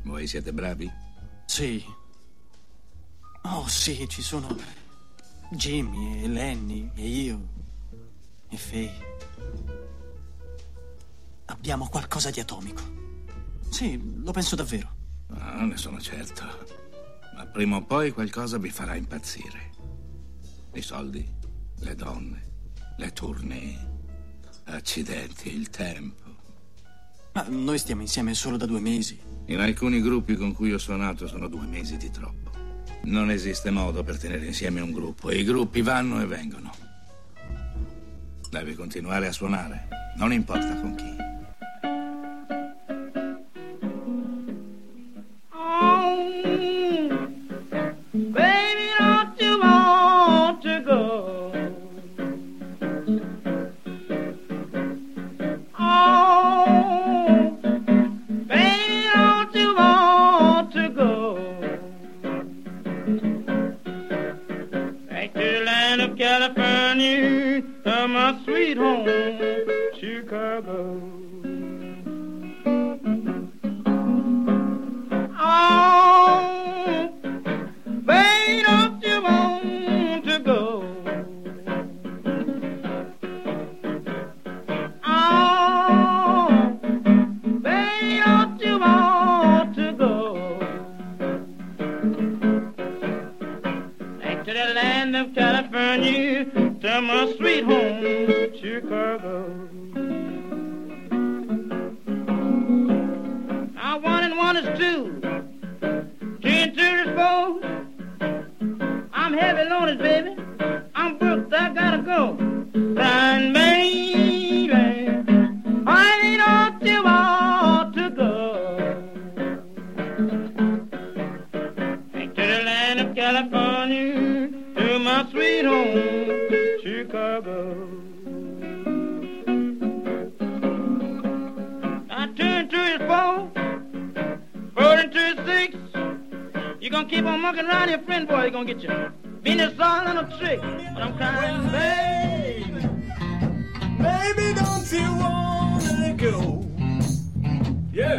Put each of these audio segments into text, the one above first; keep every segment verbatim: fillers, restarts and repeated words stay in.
Voi siete bravi? Sì. Oh sì, ci sono Jimmy e Lenny e io e Faye. Abbiamo qualcosa di atomico. Sì, lo penso davvero. Ah, ne sono certo. Ma prima o poi qualcosa vi farà impazzire. I soldi, le donne, le tournée, accidenti, il tempo. Ma noi stiamo insieme solo da due mesi. In alcuni gruppi con cui ho suonato sono due mesi di troppo. Non esiste modo per tenere insieme un gruppo. I gruppi vanno e vengono. Devi continuare a suonare, non importa con chi. California, to my sweet home, Chicago. Oh, baby, don't you want to go? Oh, baby, don't you want to go? Back to the land of California, to my sweet home, Chicago. Now one and one is two, two and two is four. I'm heavy loaded, baby. I'm booked, I gotta go. Run, baby, I don't you want to go? Back to the land of California, to my sweet home, Chicago. Now two and two is four, four and two is six. You're gonna keep on mucking around your friend, boy, you're gonna get your business all on a trick. But I'm crying, baby, baby, don't you wanna go? Yeah,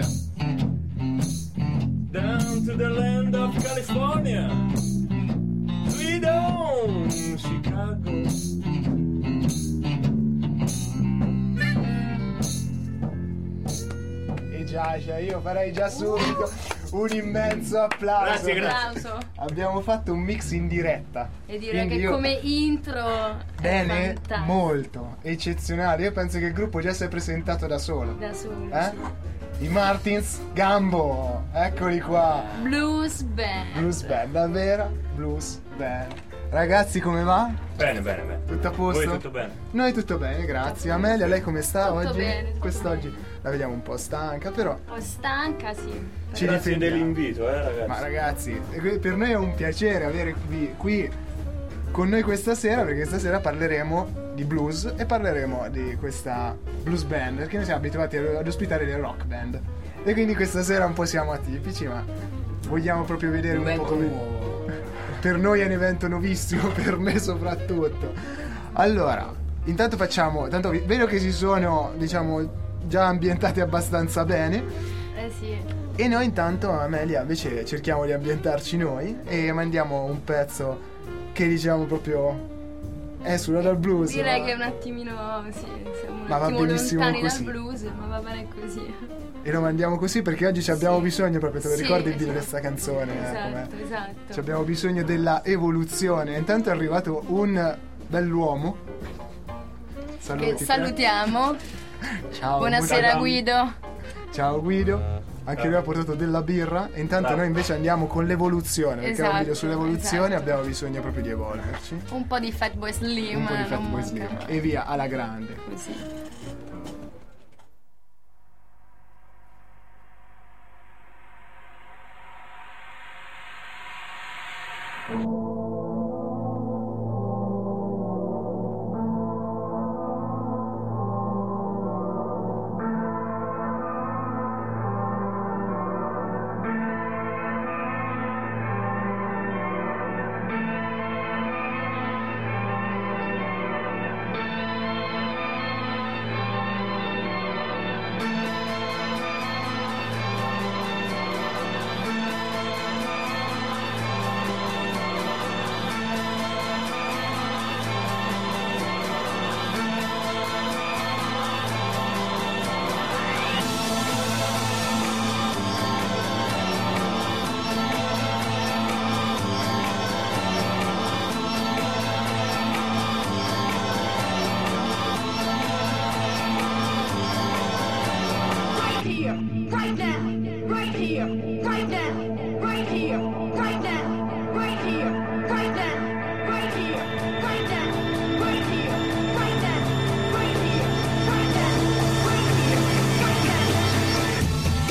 down to the land of California, sweet home, Chicago. E già, cioè io farei già subito un immenso applauso. Grazie, grazie. Applauso. Abbiamo fatto un mix in diretta. E direi Quindi che io- come intro Bene, è fantastico. molto, eccezionale. Io penso che il gruppo già si è presentato da solo. Da solo, Eh? sì. I Martins Gambo, eccoli qua. Blues Band. Blues Band, davvero? Blues Band. Ragazzi, come va? Bene, bene, bene. Tutto a posto? Voi tutto bene? Noi tutto bene, grazie. Amelia, lei come sta Tutto oggi? bene, tutto Quest'oggi la vediamo un po' stanca, però Un po' stanca, sì. ci Grazie difendiamo. dell'invito, eh, ragazzi. Ma ragazzi, per noi è un piacere avere qui, qui con noi questa sera, perché stasera parleremo di blues e parleremo di questa blues band, perché noi siamo abituati ad ospitare le rock band. E quindi questa sera un po' siamo atipici, ma vogliamo proprio vedere un, po' come... Per noi è un evento nuovissimo, per me soprattutto. Allora, intanto facciamo, tanto vi- vedo che si sono, diciamo, già ambientati abbastanza bene. Eh sì. E noi intanto, Amelia, invece cerchiamo di ambientarci noi e mandiamo un pezzo che diciamo proprio esula dal blues. Direi ma- che è un attimino, sì, siamo un Ma va attimo benissimo lontani così. dal blues, ma va bene così. E lo mandiamo così perché oggi ci abbiamo Sì. bisogno, proprio te lo Sì, ricordi di esatto. questa canzone? eh, Esatto, com'è? esatto. Ci abbiamo bisogno della evoluzione. Intanto è arrivato un bell'uomo. Saluti, Che salutiamo. Ciao. Buonasera Guido. Guido. Ciao Guido. Anche lui ha portato della birra. E intanto Bravo. noi invece andiamo con l'evoluzione. Perché è un video Esatto, sull'evoluzione, esatto. abbiamo bisogno proprio di evolverci. Un po' di Fatboy Slim. Un po' di non Fatboy manca Slim. mai. E via, alla grande. Così. here, right now, right here, right now, right here, right now, right here, right now, right here, right now, right here, right now, right here, right now.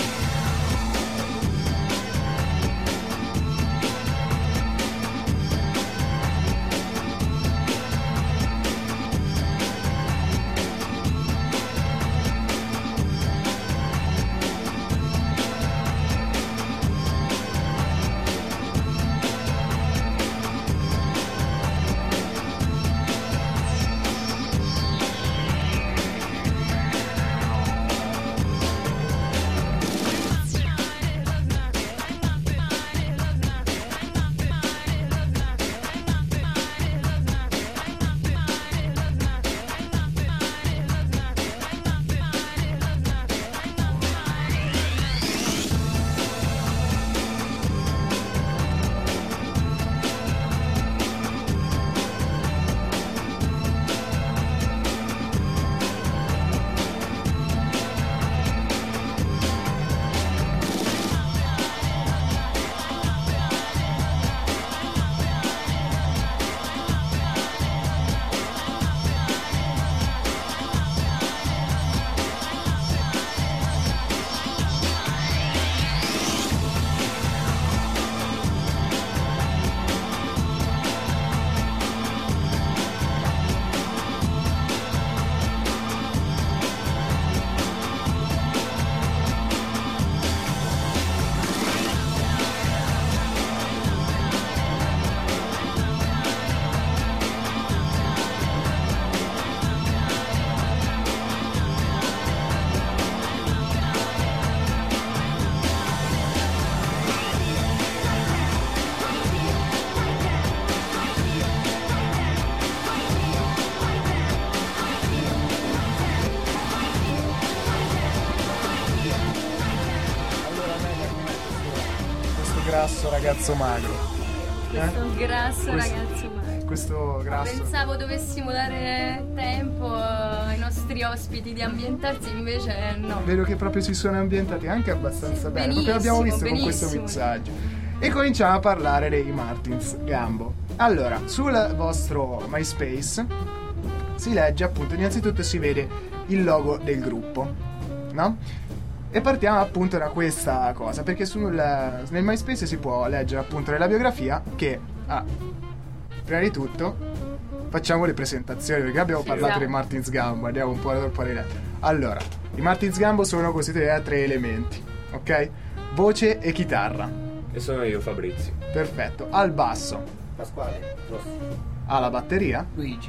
Grasso ragazzo magro. Questo grasso Questo- ragazzo magro. Questo grasso. Pensavo dovessimo dare tempo ai nostri ospiti di ambientarsi, invece no. Vedo che proprio si sono ambientati anche abbastanza bene, proprio l'abbiamo visto con questo benissimo. mixaggio. E cominciamo a parlare dei Martins Gambo. Allora, sul vostro MySpace si legge appunto, innanzitutto si vede il logo del gruppo, no? E partiamo appunto da questa cosa, perché sul, nel MySpace si può leggere appunto nella biografia che, ah, prima di tutto, facciamo le presentazioni, perché abbiamo Sì, parlato esatto. dei Martins Gambo, andiamo un po' a po' di Allora, i Martins Gambo sono costituiti da tre elementi, ok? Voce e chitarra. E sono io, Fabrizio. Perfetto. Al basso, Pasquale, alla batteria. Luigi.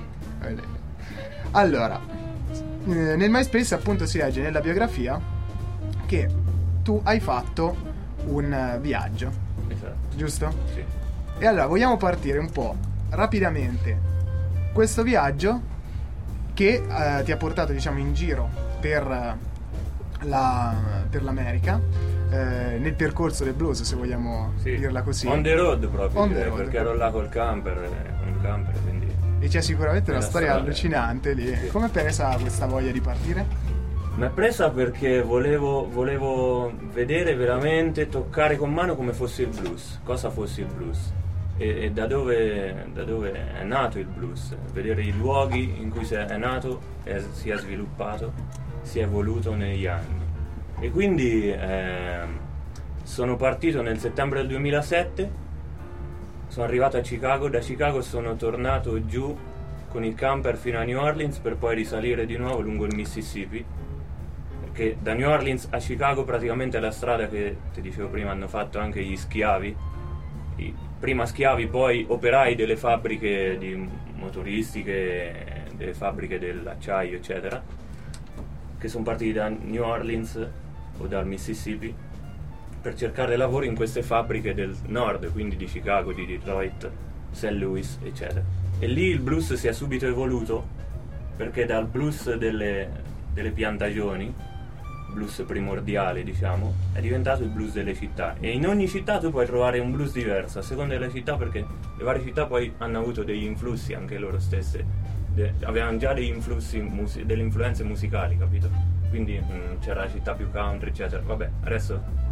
Allora, eh, nel MySpace appunto si legge nella biografia che tu hai fatto un eh, viaggio, Esatto. giusto? Sì. E allora vogliamo partire un po' rapidamente questo viaggio che eh, ti ha portato diciamo in giro per, eh, la, per l'America, eh, nel percorso del blues, se vogliamo Sì. dirla così. On the road proprio, On the direi, road. perché ero là col camper, eh, con il camper, quindi... E c'è sicuramente una Nella storia strada. allucinante lì. Sì. Come è presa questa voglia di partire? Mi è presa perché volevo, volevo vedere veramente, toccare con mano come fosse il blues, cosa fosse il blues e, e da, dove, da dove è nato il blues, vedere i luoghi in cui si è nato e si è sviluppato, si è evoluto negli anni. E quindi eh, sono partito nel settembre del duemilasette, sono arrivato a Chicago, da Chicago sono tornato giù con il camper fino a New Orleans per poi risalire di nuovo lungo il Mississippi, che da New Orleans a Chicago praticamente è la strada che ti dicevo prima hanno fatto anche gli schiavi, I, prima schiavi poi operai delle fabbriche di motoristiche, delle fabbriche dell'acciaio eccetera, che sono partiti da New Orleans o dal Mississippi per cercare lavoro in queste fabbriche del nord, quindi di Chicago, di Detroit, Saint Louis eccetera. E lì il blues si è subito evoluto, perché dal blues delle, delle piantagioni, blues primordiale diciamo, è diventato il blues delle città, e in ogni città tu puoi trovare un blues diverso a seconda delle città, perché le varie città poi hanno avuto degli influssi anche loro stesse, de- avevano già degli influssi musi- delle influenze musicali, capito? Quindi mh, c'era la città più country eccetera. Vabbè, adesso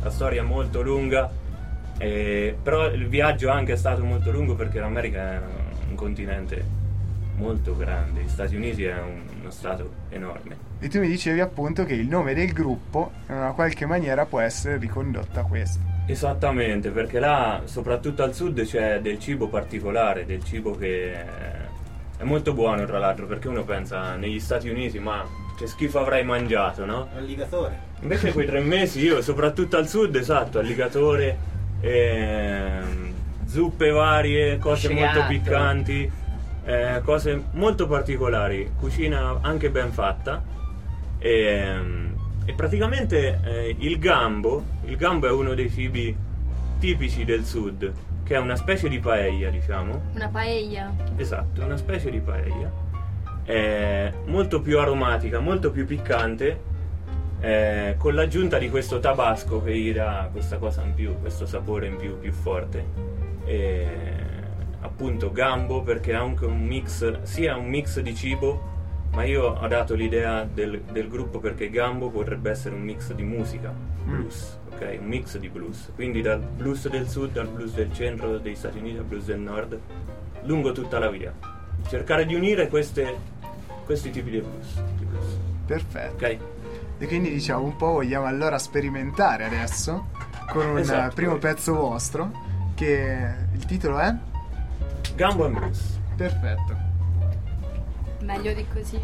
la storia è molto lunga, eh, però il viaggio anche è stato molto lungo perché l'America è un continente molto grande, gli Stati Uniti è un, uno stato enorme. E tu mi dicevi appunto che il nome del gruppo in una qualche maniera può essere ricondotto a questo. Esattamente, perché là, soprattutto al sud, c'è del cibo particolare, del cibo che è molto buono, tra l'altro, perché uno pensa negli Stati Uniti, ma che schifo avrai mangiato, no? Alligatore. Invece quei tre mesi io, soprattutto al sud, esatto, alligatore, ehm, zuppe varie, cose Sciato. molto piccanti, eh, cose molto particolari, cucina anche ben fatta. E, e praticamente eh, il gambo, il gambo è uno dei cibi tipici del sud, che è una specie di paella, diciamo. Una paella. Esatto, una specie di paella. È molto più aromatica, molto più piccante, eh, con l'aggiunta di questo tabasco che gli dà questa cosa in più, questo sapore in più, più forte. E, appunto gambo perché ha anche un mix, sia un mix di cibo, ma io ho dato l'idea del, del gruppo perché gambo potrebbe essere un mix di musica, blues, ok? Un mix di blues, quindi dal blues del sud al blues del centro degli Stati Uniti al blues del nord, lungo tutta la via. Cercare di unire queste, questi tipi di blues, di blues. Perfetto. Ok? E quindi diciamo un po' vogliamo allora sperimentare adesso con un Esatto. eh, primo pezzo vostro, che il titolo è? Gambo and blues. Perfetto. Meglio di così.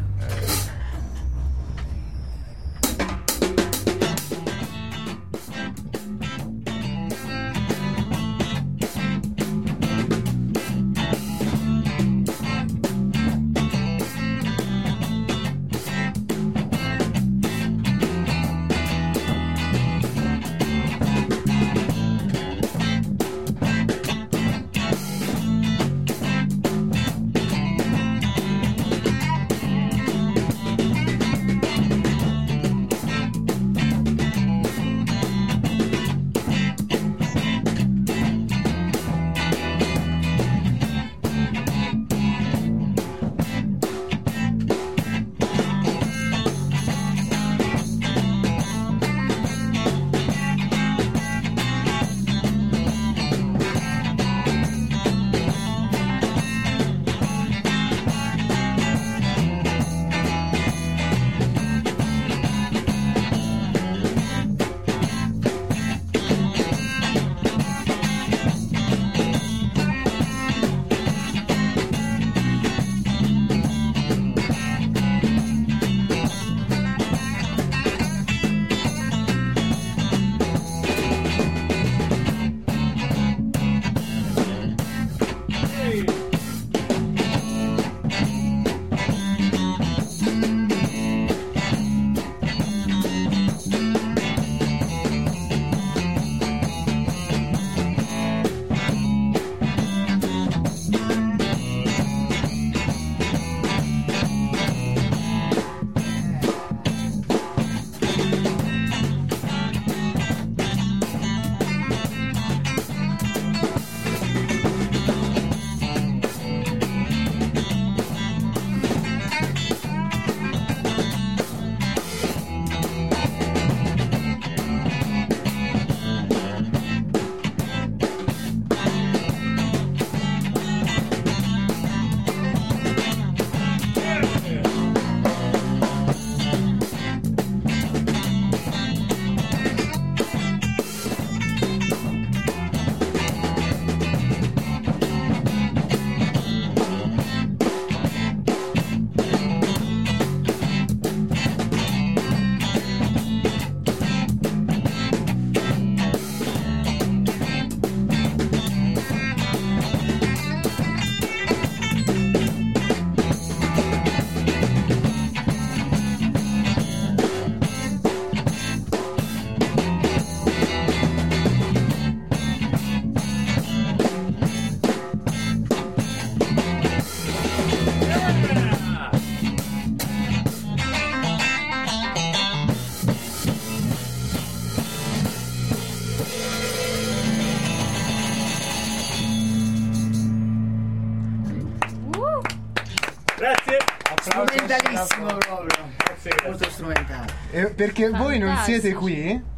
Grazie. Strumentalissimo proprio. Grazie, grazie. Molto strumentale. E perché voi non Fantastici. siete qui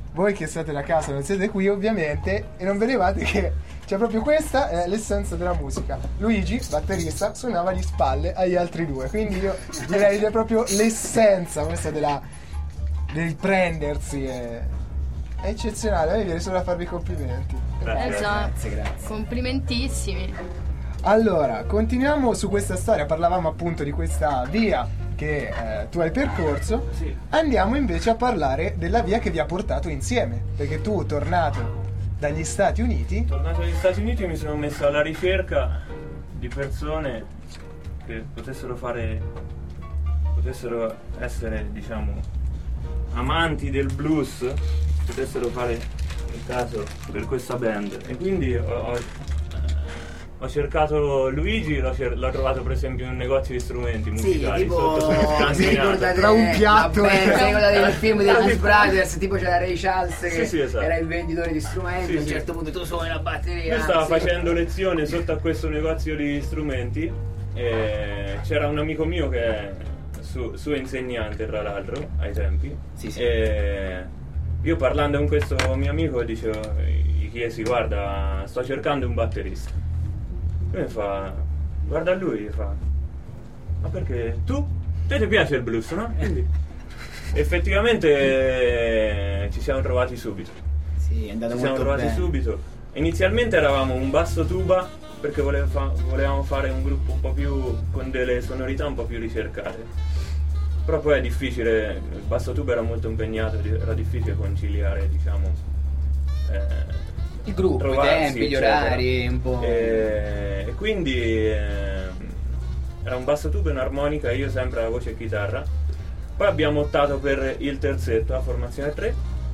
voi che state da casa non siete qui ovviamente e non vedevate che cioè proprio questa è l'essenza della musica. Luigi, batterista, suonava di spalle agli altri due, quindi io direi che è proprio l'essenza questa della del prendersi è, è eccezionale, mi viene solo a farvi complimenti. Grazie, Esatto. Grazie, grazie. Complimentissimi. Allora, continuiamo su questa storia, parlavamo appunto di questa via che eh, tu hai percorso, Sì. andiamo invece a parlare della via che vi ha portato insieme, perché tu, tornato dagli Stati Uniti, Tornato negli Stati Uniti mi sono messo alla ricerca di persone che potessero fare, potessero essere, diciamo, amanti del blues, potessero fare il caso per questa band. E quindi ho, ho, ho cercato Luigi, l'ho, cer- l'ho trovato per esempio in un negozio di strumenti Sì, musicali tipo sotto sul se scantinato. ricordate Tra un piatto la band, e- se ricordate il film dei Ah, Blues sì. Brothers, tipo c'era Ray Charles che Sì, sì, esatto. era il venditore di strumenti, Sì, a un sì. certo punto tu suoni la batteria. Lui stava sì. facendo lezione sotto a questo negozio di strumenti e c'era un amico mio che è su- suo insegnante tra l'altro ai tempi. Sì, sì. E io parlando con questo mio amico dicevo, gli chiesi guarda sto cercando un batterista. Lui mi fa guarda lui e fa ma perché tu? Te ti piace il blues, no? Quindi effettivamente eh, ci siamo trovati subito. Sì, è andato Ci siamo molto trovati bene. subito. Inizialmente eravamo un basso tuba perché volevo fa- volevamo fare un gruppo un po' più con delle sonorità un po' più ricercate. Però poi è difficile, il basso tuba era molto impegnato, era difficile conciliare, diciamo, eh, Il gruppo, i trovarsi, tempi, gli eccetera. orari, un po'. E, e quindi eh, era un basso tuba e un'armonica, io sempre la voce e chitarra. Poi abbiamo optato per il terzetto, la formazione tre.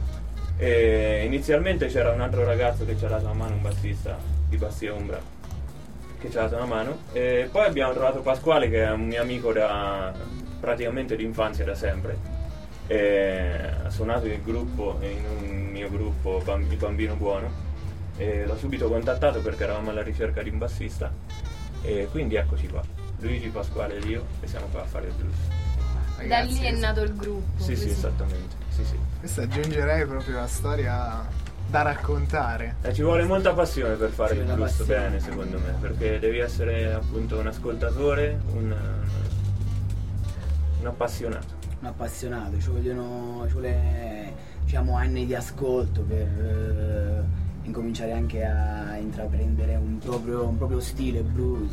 E inizialmente c'era un altro ragazzo che ci ha dato una mano, un bassista di Bastia Umbra, che ci ha dato una mano. E poi abbiamo trovato Pasquale, che è un mio amico da praticamente d'infanzia, da sempre. E ha suonato il gruppo, in un mio gruppo, Bamb- il Bambino Buono. E l'ho subito contattato perché eravamo alla ricerca di un bassista. E quindi eccoci qua, Luigi, Pasquale e io, e siamo qua a fare il blues. Da ragazzi, lì è nato il gruppo. Sì, sì, così. esattamente. Sì, sì. questa aggiungerei proprio una storia da raccontare. Eh, ci vuole molta passione per fare Sì, il una blues passione. bene, secondo me, perché devi essere appunto un ascoltatore, un, un appassionato. Un appassionato, ci vogliono, ci vuole, diciamo, anni di ascolto per eh, incominciare anche a intraprendere un proprio, un proprio stile blues.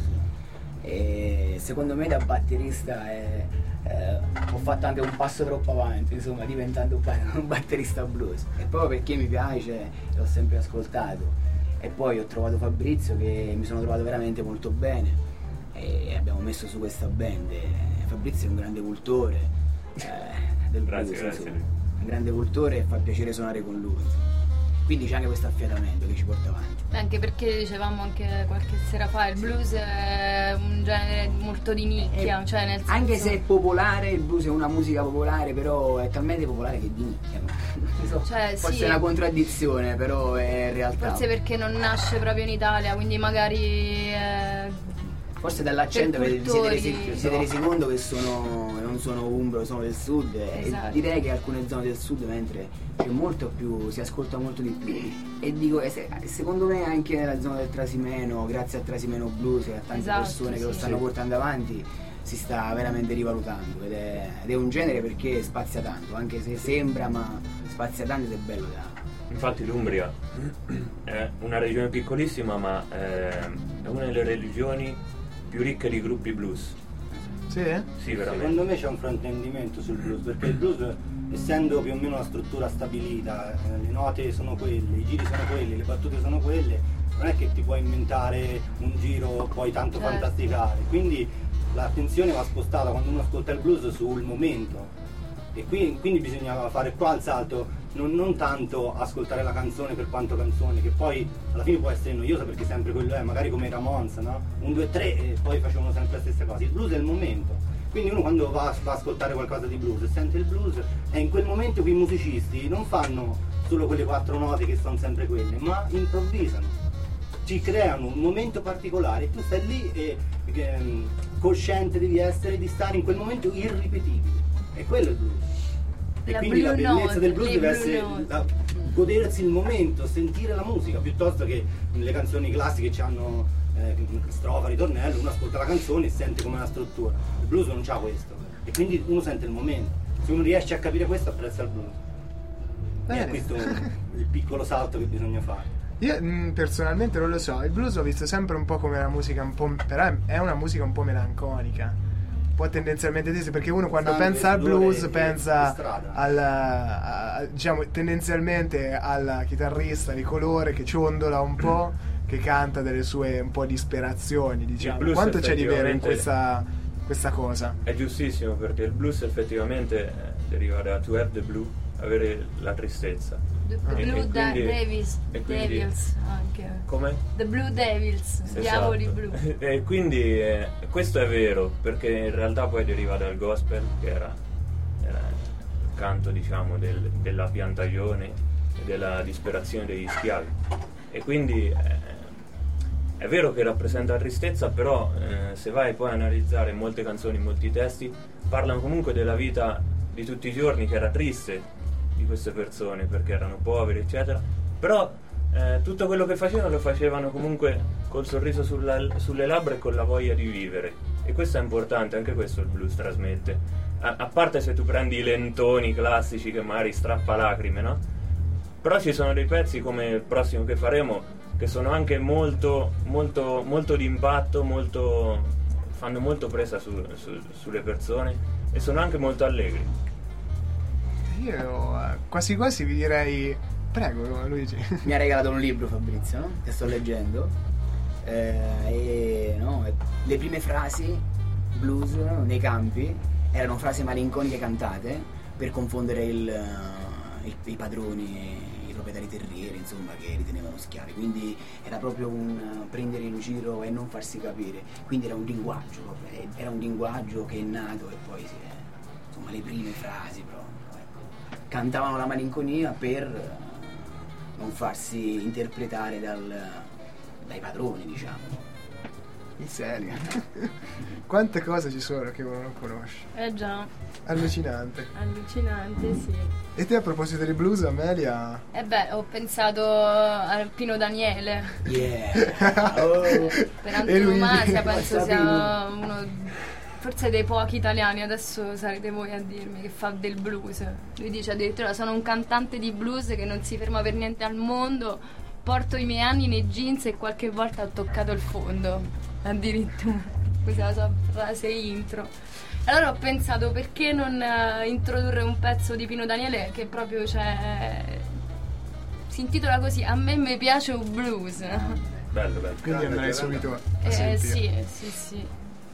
E secondo me da batterista è, eh, ho fatto anche un passo troppo avanti, insomma, diventando un, ba- un batterista blues. E proprio perché mi piace, l'ho sempre ascoltato. E poi ho trovato Fabrizio, che mi sono trovato veramente molto bene, e abbiamo messo su questa band. E Fabrizio è un grande cultore eh, del Grazie, blues, grazie. insomma. Un grande cultore e fa piacere suonare con lui. Quindi c'è anche questo affiatamento che ci porta avanti. Anche perché dicevamo anche qualche sera fa, il blues è un genere molto di nicchia, Eh, cioè nel senso... Anche se è popolare, il blues è una musica popolare, però è talmente popolare che è di nicchia. Non so, Cioè, forse sì. è una contraddizione, però è realtà. Forse perché non nasce proprio in Italia, quindi magari... eh, Forse dall'accento per vi siete resi, cultori, siete no. resi conto che sono, non sono umbro, sono del sud. Esatto. E direi che alcune zone del sud, mentre c'è molto più, si ascolta molto di più. E dico, e se- secondo me anche nella zona del Trasimeno, grazie al Trasimeno Blues e a tante Esatto, persone che lo sì. stanno Sì. portando avanti, si sta veramente rivalutando. Ed è, ed è un genere perché spazia tanto, anche se sembra, ma spazia tanto ed è bello da. Infatti l'Umbria è una regione piccolissima, ma eh, è una delle regioni più ricche di gruppi blues. Sì? Sì, veramente. Secondo me c'è un fraintendimento sul blues, perché il blues, essendo più o meno una struttura stabilita, eh, le note sono quelle, i giri sono quelli, le battute sono quelle, non è che ti puoi inventare un giro poi tanto Certo. fantasticare, quindi l'attenzione va spostata quando uno ascolta il blues sul momento. E qui, quindi bisogna fare qua il salto, non, non tanto ascoltare la canzone per quanto canzone, che poi alla fine può essere noiosa perché sempre quello è, magari come i Ramones, no? Un, due, tre e poi facevano sempre la stessa cosa. Il blues è il momento, quindi uno quando va, va a ascoltare qualcosa di blues e sente il blues, è in quel momento che i musicisti non fanno solo quelle quattro note che sono sempre quelle, ma improvvisano, ci creano un momento particolare e tu stai lì e, e cosciente devi essere di stare in quel momento irripetibile. E quello è il blues. E La quindi la blue bellezza note, del blues le deve blue essere note. la- godersi il momento, sentire la musica, piuttosto che le canzoni classiche che hanno eh, strofa, ritornello, uno ascolta la canzone e sente come una struttura. Il blues non c'ha questo, e quindi uno sente il momento. Se uno riesce a capire questo, apprezza il blues. Bene. E questo è il piccolo salto che bisogna fare. Io mh, personalmente non lo so, il blues l'ho visto sempre un po' come una musica un po', però è- è una musica un po' melanconica, un po' tendenzialmente triste, perché uno quando Sangue, pensa al sudore blues e- pensa e strada. al, a- a- diciamo tendenzialmente al chitarrista di colore che ciondola un po', che canta delle sue un po' disperazioni, diciamo. blues Quanto c'è di vero in effettivamente- questa, questa cosa? È giustissimo, perché il blues effettivamente eh, deriva da to have the blue, avere la tristezza. The, Ah. the E- Blue e Da- quindi- Devils, e quindi- Devils anche. Come? The Blue Devils, diavoli Esatto. blu. E quindi eh, questo è vero, perché in realtà poi deriva dal gospel, che era, era il canto, diciamo, del- della piantagione e della disperazione degli schiavi. E quindi eh, è vero che rappresenta tristezza, però eh, se vai poi a analizzare molte canzoni, molti testi, parlano comunque della vita di tutti i giorni, che era triste di queste persone, perché erano poveri, eccetera. Però eh, tutto quello che facevano lo facevano comunque col sorriso sulla- sulle labbra e con la voglia di vivere. E questo è importante, anche questo il blues trasmette. A, a parte se tu prendi i lentoni classici che magari strappa lacrime, no? Però ci sono dei pezzi come il prossimo che faremo che sono anche molto, molto, molto d'impatto, molto, fanno molto presa su- su- sulle persone e sono anche molto allegri. Io eh, quasi quasi vi direi, prego Luigi. Mi ha regalato un libro Fabrizio, no? Che sto leggendo, eh, e no, le prime frasi blues nei campi erano frasi malinconiche cantate per confondere il, eh, il- i padroni, i proprietari terrieri, insomma, che ritenevano schiavi. Quindi era proprio un eh, prendere in giro e non farsi capire. Quindi era un linguaggio, proprio, eh, era un linguaggio che è nato e poi si è, insomma, le prime frasi proprio, ecco. Cantavano la malinconia per eh, non farsi interpretare dal, dai padroni, diciamo. In serio. Quante cose ci sono che uno non conosce. Eh già, Allucinante. allucinante, sì. E te, a proposito di blues, Amelia? E beh, ho pensato a Pino Daniele. Yeah! Oh. Per E Luigi? antonomasia penso Sapino. sia uno forse dei pochi italiani, adesso sarete voi a dirmi, che fa del blues. Lui dice addirittura: sono un cantante di blues che non si ferma per niente al mondo, porto i miei anni nei jeans e qualche volta ho toccato il fondo. Addirittura, questa è la sua frase intro. Allora ho pensato, perché non eh, introdurre un pezzo di Pino Daniele che proprio c'è, si intitola così: A me mi piace un blues. Bello, bello. Quindi andrei subito a Eh sentire. sì, sì, sì.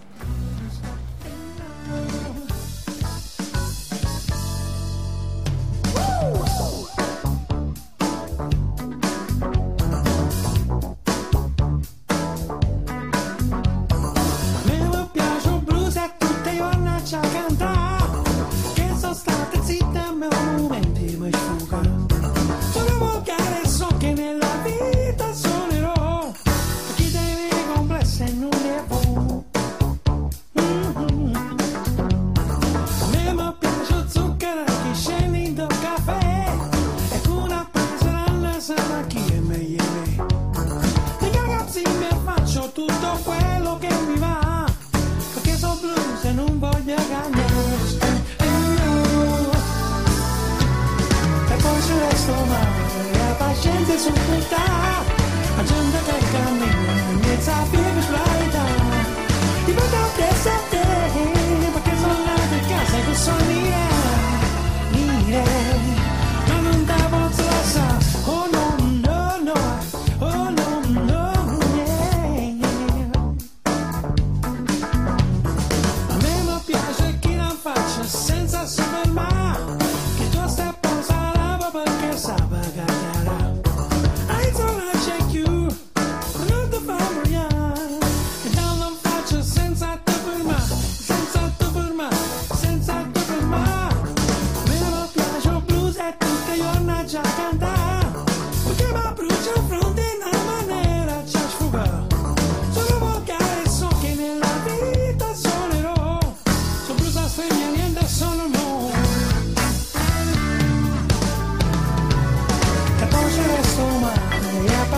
Mi piace un blues e tutte giorni a cantare, che sono state zitte e me momenti mi sfuga. Sono volgare e so che nella vita suonerò, chi deve complesse e non ne può. Mm-hmm. A me mi piace il zucchero che scende in del caffè, e con una paserella sa chi è meglio me. Di ragazzi mi faccio tutto quello che mi va, perché sono blues e non voglio cambiare. E poi ci resto male, la pazienza su tutti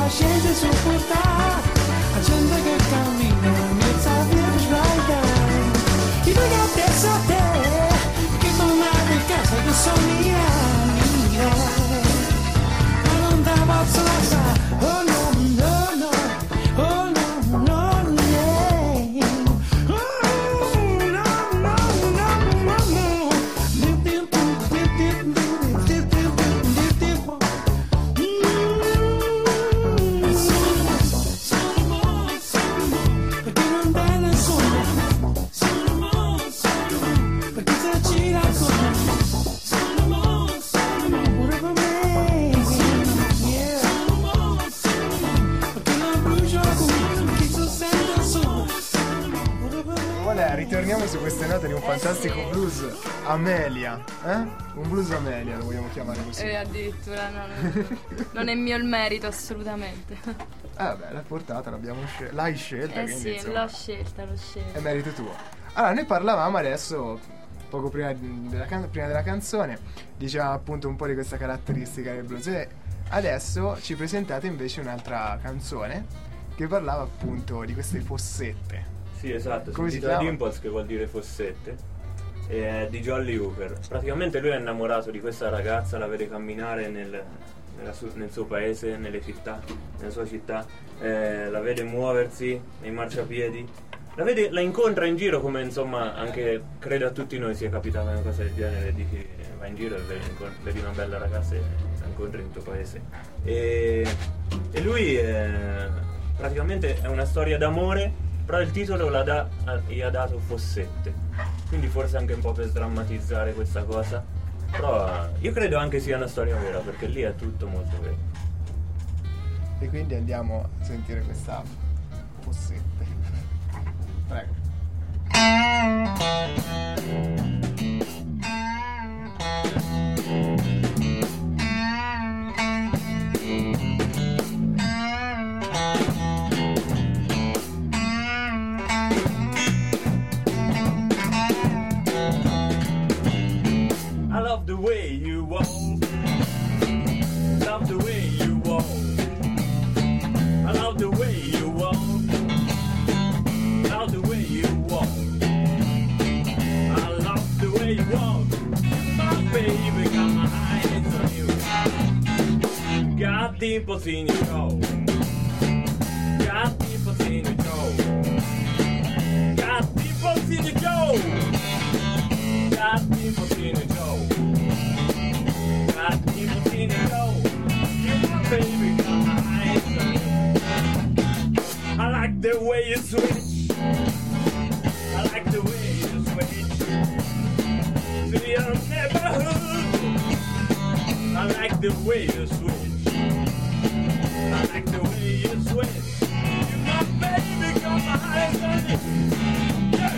paciência suportar a gente che cammina in mezzo a via per sbagliare. Ti voglio adesso a te, che tornare in casa che sono mia, mia. Ma non te posso lasciare, oh no, no, no, oh no, no, yeah. Oh no, no, no, no, no. Dip, dip, dip, dip, dip, dip, dip, dip, dip, dip. Vabbè, ritorniamo su queste note di un fantastico blues Amelia, eh? Un blues Amelia lo vogliamo chiamare così. Eh, addirittura no, no. Non è mio il merito assolutamente. Eh vabbè, l'hai portata, l'abbiamo scel- l'hai scelta. Eh quindi, sì, insomma, l'ho scelta, l'ho scelta. è merito tuo. Allora, noi parlavamo adesso, poco prima della, can- prima della canzone, dicevamo appunto un po' di questa caratteristica del blues. E adesso ci presentate invece un'altra canzone che parlava appunto di queste fossette. Sì, esatto, Come si si chiama chiama? Dimples, che vuol dire fossette, e è di Jolly Hooker. Praticamente lui è innamorato di questa ragazza, la vede camminare nel, nella su- nel suo paese, nelle città, nella sua città, eh, la vede muoversi nei marciapiedi, la, vede, la incontra in giro, come insomma anche credo a tutti noi sia capitata una cosa del genere, dici eh, vai in giro e vedi, vedi una bella ragazza e la incontri nel tuo paese. E, e lui eh, praticamente è una storia d'amore, però il titolo la dà, gli ha dato fossette, quindi forse anche un po' per sdrammatizzare questa cosa, però eh, io credo anche sia una storia vera, perché lì è tutto molto vero. E quindi andiamo a sentire questa fossette. Prego. I love the way you walk, love the way you walk, I love the way you walk, love the way you walk, I love the way you walk, my baby got my eyes on you, got dimples in your toe, got dimples in your toe, got dimples in your toe, got dimples in your toe. Got people in the know. You my baby, got my eyes on you. I like the way you switch. I like the way you switch to your neighborhood. I like the way you switch. I like the way you switch. You my baby, got my eyes on you. Yeah.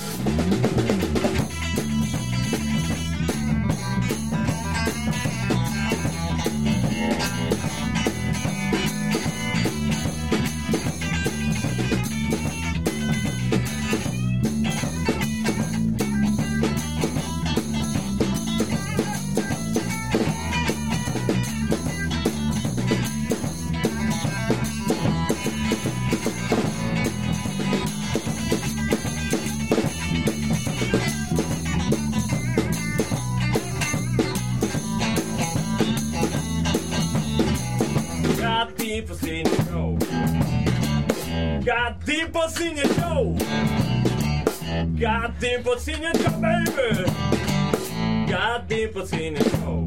Got dimples in your toe. Got dimples in your toe. Got dimples in your toe, baby. Got dimples in your toe.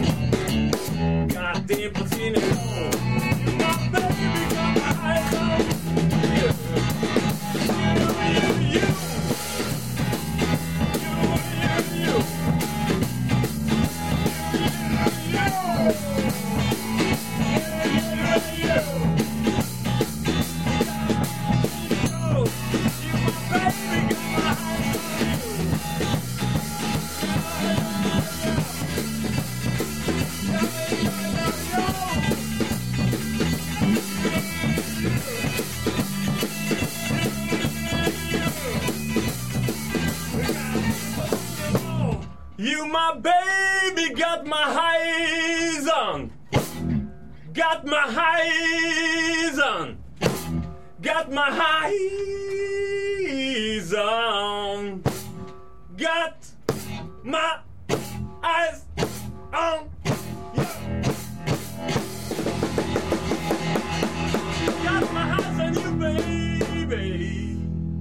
Got dimples in your toe. My baby got my eyes on you. You, you, you. You, you, you. You my baby got my eyes on. Got my eyes on. Got my eyes on. Got my eyes on. Got my eyes on you, baby.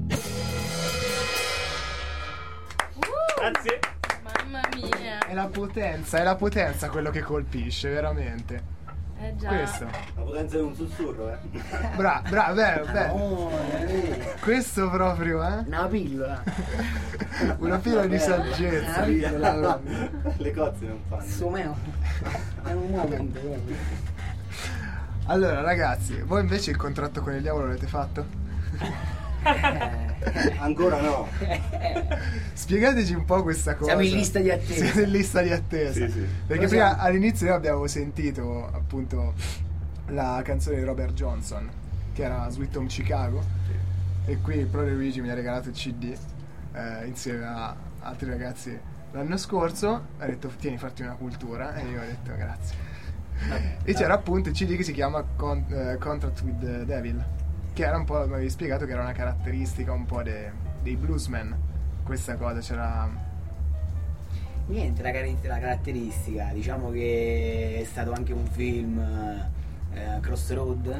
Grazie. Mamma mia. È la potenza, è la potenza quello che colpisce, veramente. Eh già. Questo. La potenza di un sussurro, eh. Bra, bra, beh, beh. Oh, eh, Questo proprio, eh? una pillola. Una pila di Una saggezza. pillola proprio. Le cozze non fanno. Sumeo. È un momento proprio. Allora, ragazzi, voi invece il contratto con il diavolo l'avete fatto? Ancora no. Spiegateci un po' questa cosa. Siamo in lista di attesa. Siamo in lista di attesa. Sì, sì. Perché Però prima siamo- all'inizio noi abbiamo sentito appunto la canzone di Robert Johnson, che era Sweet Home Chicago. E qui proprio Luigi mi ha regalato il C D eh, insieme a altri ragazzi l'anno scorso. Ha detto tieni, farti una cultura. E io ho detto grazie. E c'era appunto il C D che si chiama Con- eh, Contract with the Devil, che era un po', mi avevi spiegato che era una caratteristica un po' de- dei bluesmen. Questa cosa c'era. Niente, la, car- la caratteristica, diciamo che è stato anche un film, eh, Crossroad,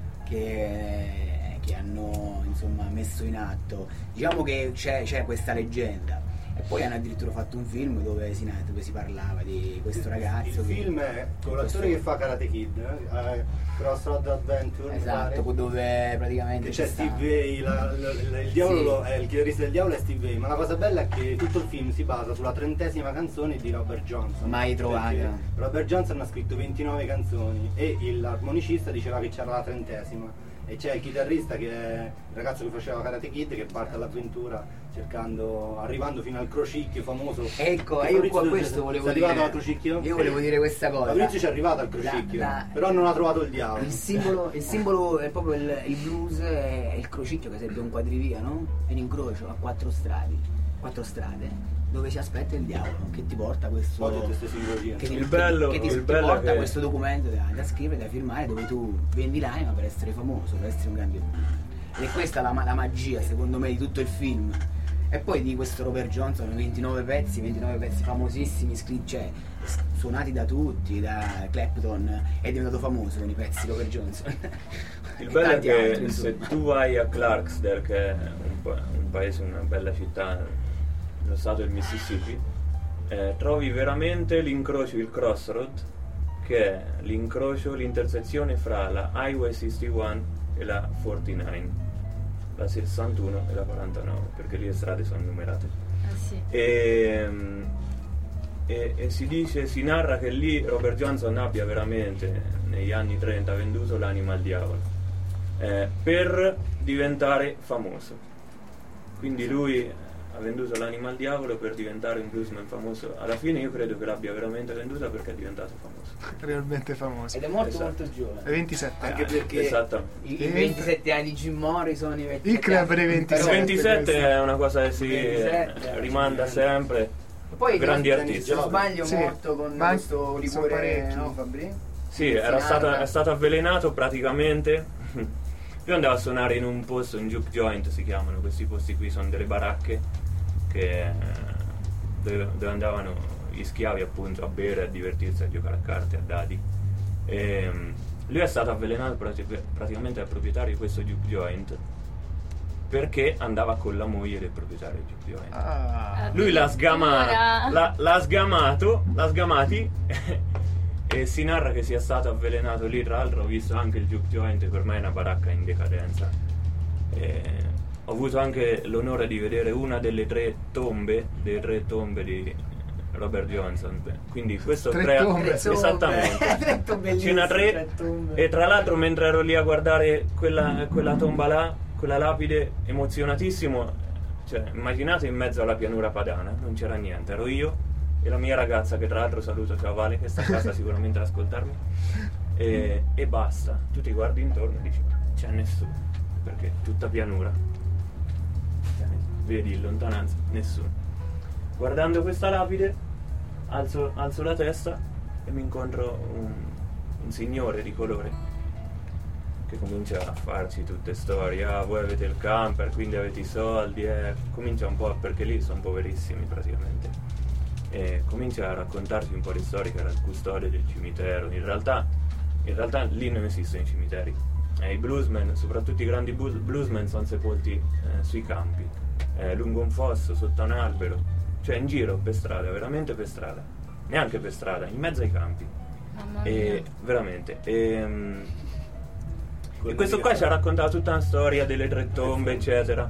che, che hanno insomma messo in atto. Diciamo che c'è, c'è questa leggenda. E poi hanno addirittura fatto un film dove si, dove si parlava di questo ragazzo. Il che- film è con l'attore che fa Karate Kid, eh, Crossroad Adventure, mi Esatto, pare. dove praticamente Che c'è c'è sta- Steve Vai, la- la- la- il diavolo Sì. è il chitarrista del diavolo è Steve Vai, ma la cosa bella è che tutto il film si basa sulla trentesima canzone di Robert Johnson. Mai trovata. Perché Robert Johnson ha scritto ventinove canzoni e il- l'armonicista diceva che c'era la trentesima. E c'è il chitarrista che è il ragazzo che faceva Karate Kid che parte all'avventura cercando, arrivando fino al crocicchio famoso. Ecco, Che io Fabrizio qua sei- questo volevo sei dire. arrivato al crocicchio? Io volevo dire questa cosa. Fabrizio ci è arrivato al crocicchio, La- la- però non ha trovato il diavolo. Il simbolo, il simbolo è proprio il, il blues, è il crocicchio che sarebbe un quadrivia, no? È un incrocio a quattro strade, quattro strade, dove si aspetta il diavolo che ti porta questo. Poi tutte queste simbologie. Che ti, Il bello- che ti, il ti bello porta che- questo documento da, da scrivere, da firmare, dove tu vendi l'anima per essere famoso, per essere un grande blues. Ed è questa la, ma- la magia, secondo me, di tutto il film. E poi di questo Robert Johnson, ventinove pezzi, ventinove pezzi famosissimi, scritti, cioè, s- suonati da tutti, da Clapton, è diventato famoso con i pezzi Robert Johnson. Il E bello è tanti che altri, se insomma. tu vai a Clarksdale, che è un, pa- un paese, una bella città nello stato del Mississippi, eh, trovi veramente l'incrocio, il crossroad, che è l'incrocio, l'intersezione fra la Highway sessantuno e la quarantanove, la sessantuno e la quarantanove, perché lì le strade sono numerate. Eh sì. E, e- e si dice, si narra che lì Robert Johnson abbia veramente negli anni trenta venduto l'anima al diavolo eh, per diventare famoso. Quindi lui ha venduto l'anima al diavolo per diventare un bluesman famoso. Alla fine io credo che l'abbia veramente venduta perché è diventato famoso. Realmente famoso. Ed è molto Esatto. molto È giovane. ventisette Anche anni. perché Esattamente. I, i ventisette anni di Jim Morrison, i ventisette Il club anni- dei ventisette. Però- ventisette questo. è una cosa che si ventisette, eh, rimanda sempre. E poi grandi se artisti. non sbaglio Sì, morto con ma questo sono liquore, parecchi. no Fabri? Sì, era Si stato, narra. è stato avvelenato praticamente. Lui andava a suonare in un posto, un juke joint si chiamano, questi posti qui sono delle baracche che, eh, dove, dove andavano gli schiavi appunto a bere, a divertirsi, a giocare a carte, a dadi. E, mm, lui è stato avvelenato prati- praticamente dal proprietario di questo juke joint perché andava con la moglie del proprietario del juke joint. Ah. Lui l'ha sgamato, Addirittura. l'ha, l'ha sgamato, l'ha sgamati e si narra che sia stato avvelenato lì. Tra l'altro ho visto anche il juke joint, che ormai è una baracca in decadenza. E ho avuto anche l'onore di vedere una delle tre tombe, delle tre tombe di Robert Johnson. Quindi questo Tre crea tombe. Tre tombe. esattamente. Tre tombe Ce n'ha tre, tre tombe. e tra l'altro mentre ero lì a guardare quella, quella tomba là, quella lapide, emozionatissimo, cioè immaginate in mezzo alla pianura padana, non c'era niente, ero io e la mia ragazza, che tra l'altro saluto, ciao Vale, che sta a casa sicuramente ad ascoltarmi, e, e basta. Tu ti guardi intorno e dici c'è nessuno, perché tutta pianura, vedi in lontananza nessuno. Guardando questa lapide alzo, alzo la testa e mi incontro un, un signore di colore che comincia a farci tutte storie. Ah, voi avete il camper, quindi avete i soldi, eh. Comincia un po', perché lì sono poverissimi praticamente, e comincia a raccontarci un po' di storie, che era il custode del cimitero. In realtà, in realtà lì non esistono i cimiteri, eh, i bluesmen, soprattutto i grandi blues, bluesmen, sono sepolti eh, sui campi, eh, lungo un fosso, sotto un albero, cioè in giro per strada, veramente per strada, neanche per strada, in mezzo ai campi. Mamma mia. E veramente e, um, e questo qua ci ha raccontato tutta una storia delle tre tombe, eccetera.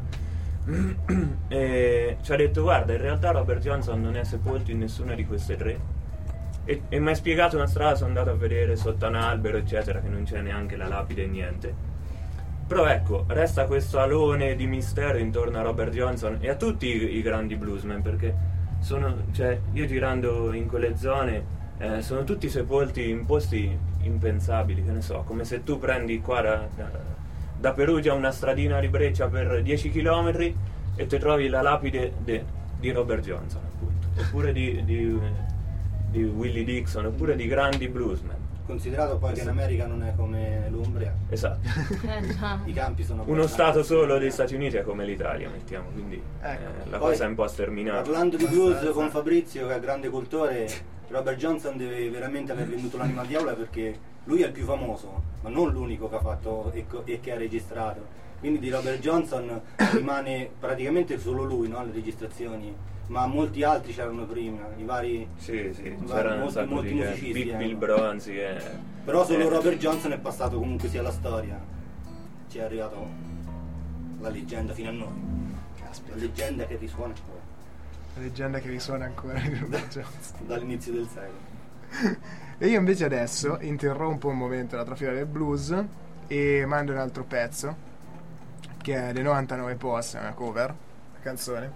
E ci ha detto: guarda, in realtà Robert Johnson non è sepolto in nessuna di queste tre, e, e mi ha spiegato una strada, sono andato a vedere sotto un albero, eccetera, che non c'è neanche la lapide e niente. Però ecco, resta questo alone di mistero intorno a Robert Johnson e a tutti i, i grandi bluesmen, perché sono, cioè, io girando in quelle zone, eh, sono tutti sepolti in posti impensabili, che ne so, come se tu prendi qua da, da, da Perugia una stradina di Breccia per dieci chilometri e ti trovi la lapide de, di Robert Johnson, appunto, oppure di, di, di Willie Dixon, oppure di grandi bluesmen. Considerato poi che in America non è come l'Umbria. Esatto. Eh, no. I campi sono Uno stato solo degli Stati Uniti è come l'Italia, mettiamo, quindi Ecco. eh, la Poi, cosa è un po' sterminata. Parlando di blues con Fabrizio, che è grande cultore, Robert Johnson deve veramente aver venduto l'anima al diavolo, perché lui è il più famoso, ma non l'unico che ha fatto e, co- e che ha registrato. Quindi di Robert Johnson rimane praticamente solo lui, no, alle registrazioni, ma molti altri c'erano prima, i vari, Sì, sì, i vari c'erano un molti, sacco molti di musicisti. Bill, eh. Bill Bronzi e... Però solo eh, Robert Johnson è passato comunque sia alla storia, ci è arrivato la leggenda fino a noi, la leggenda che risuona ancora La leggenda che risuona ancora di Robert Johnson. dall'inizio del secolo. E io invece adesso interrompo un momento la trafila del blues e mando un altro pezzo, che è dei novantanove Post, è una cover, una canzone,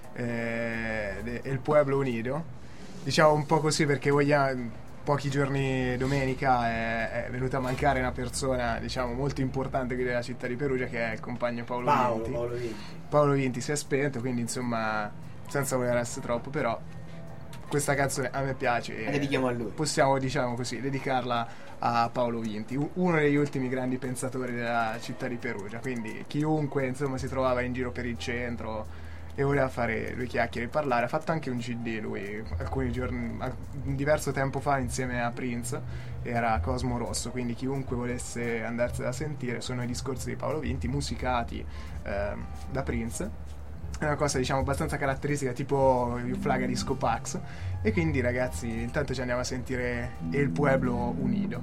eh, de El Pueblo Unido. Diciamo un po' così perché vogliamo, pochi giorni domenica è, è venuta a mancare una persona, diciamo, molto importante qui della città di Perugia, che è il compagno Paolo, Paolo, Vinti. Paolo Vinti. Paolo Vinti si è spento, quindi insomma, senza voler essere troppo, però questa canzone a me piace e La dedichiamo a lui. possiamo, diciamo così, dedicarla a Paolo Vinti, u- uno degli ultimi grandi pensatori della città di Perugia. Quindi chiunque insomma si trovava in giro per il centro e voleva fare due chiacchiere e parlare, ha fatto anche un C D lui alcuni giorni, un diverso tempo fa, insieme a Prince, era Cosmo Rosso. Quindi chiunque volesse andarsela a sentire, sono i discorsi di Paolo Vinti musicati eh, da Prince. È una cosa, diciamo, abbastanza caratteristica, tipo il Flaga Disco Pax. E quindi ragazzi, intanto ci andiamo a sentire El Pueblo Unido.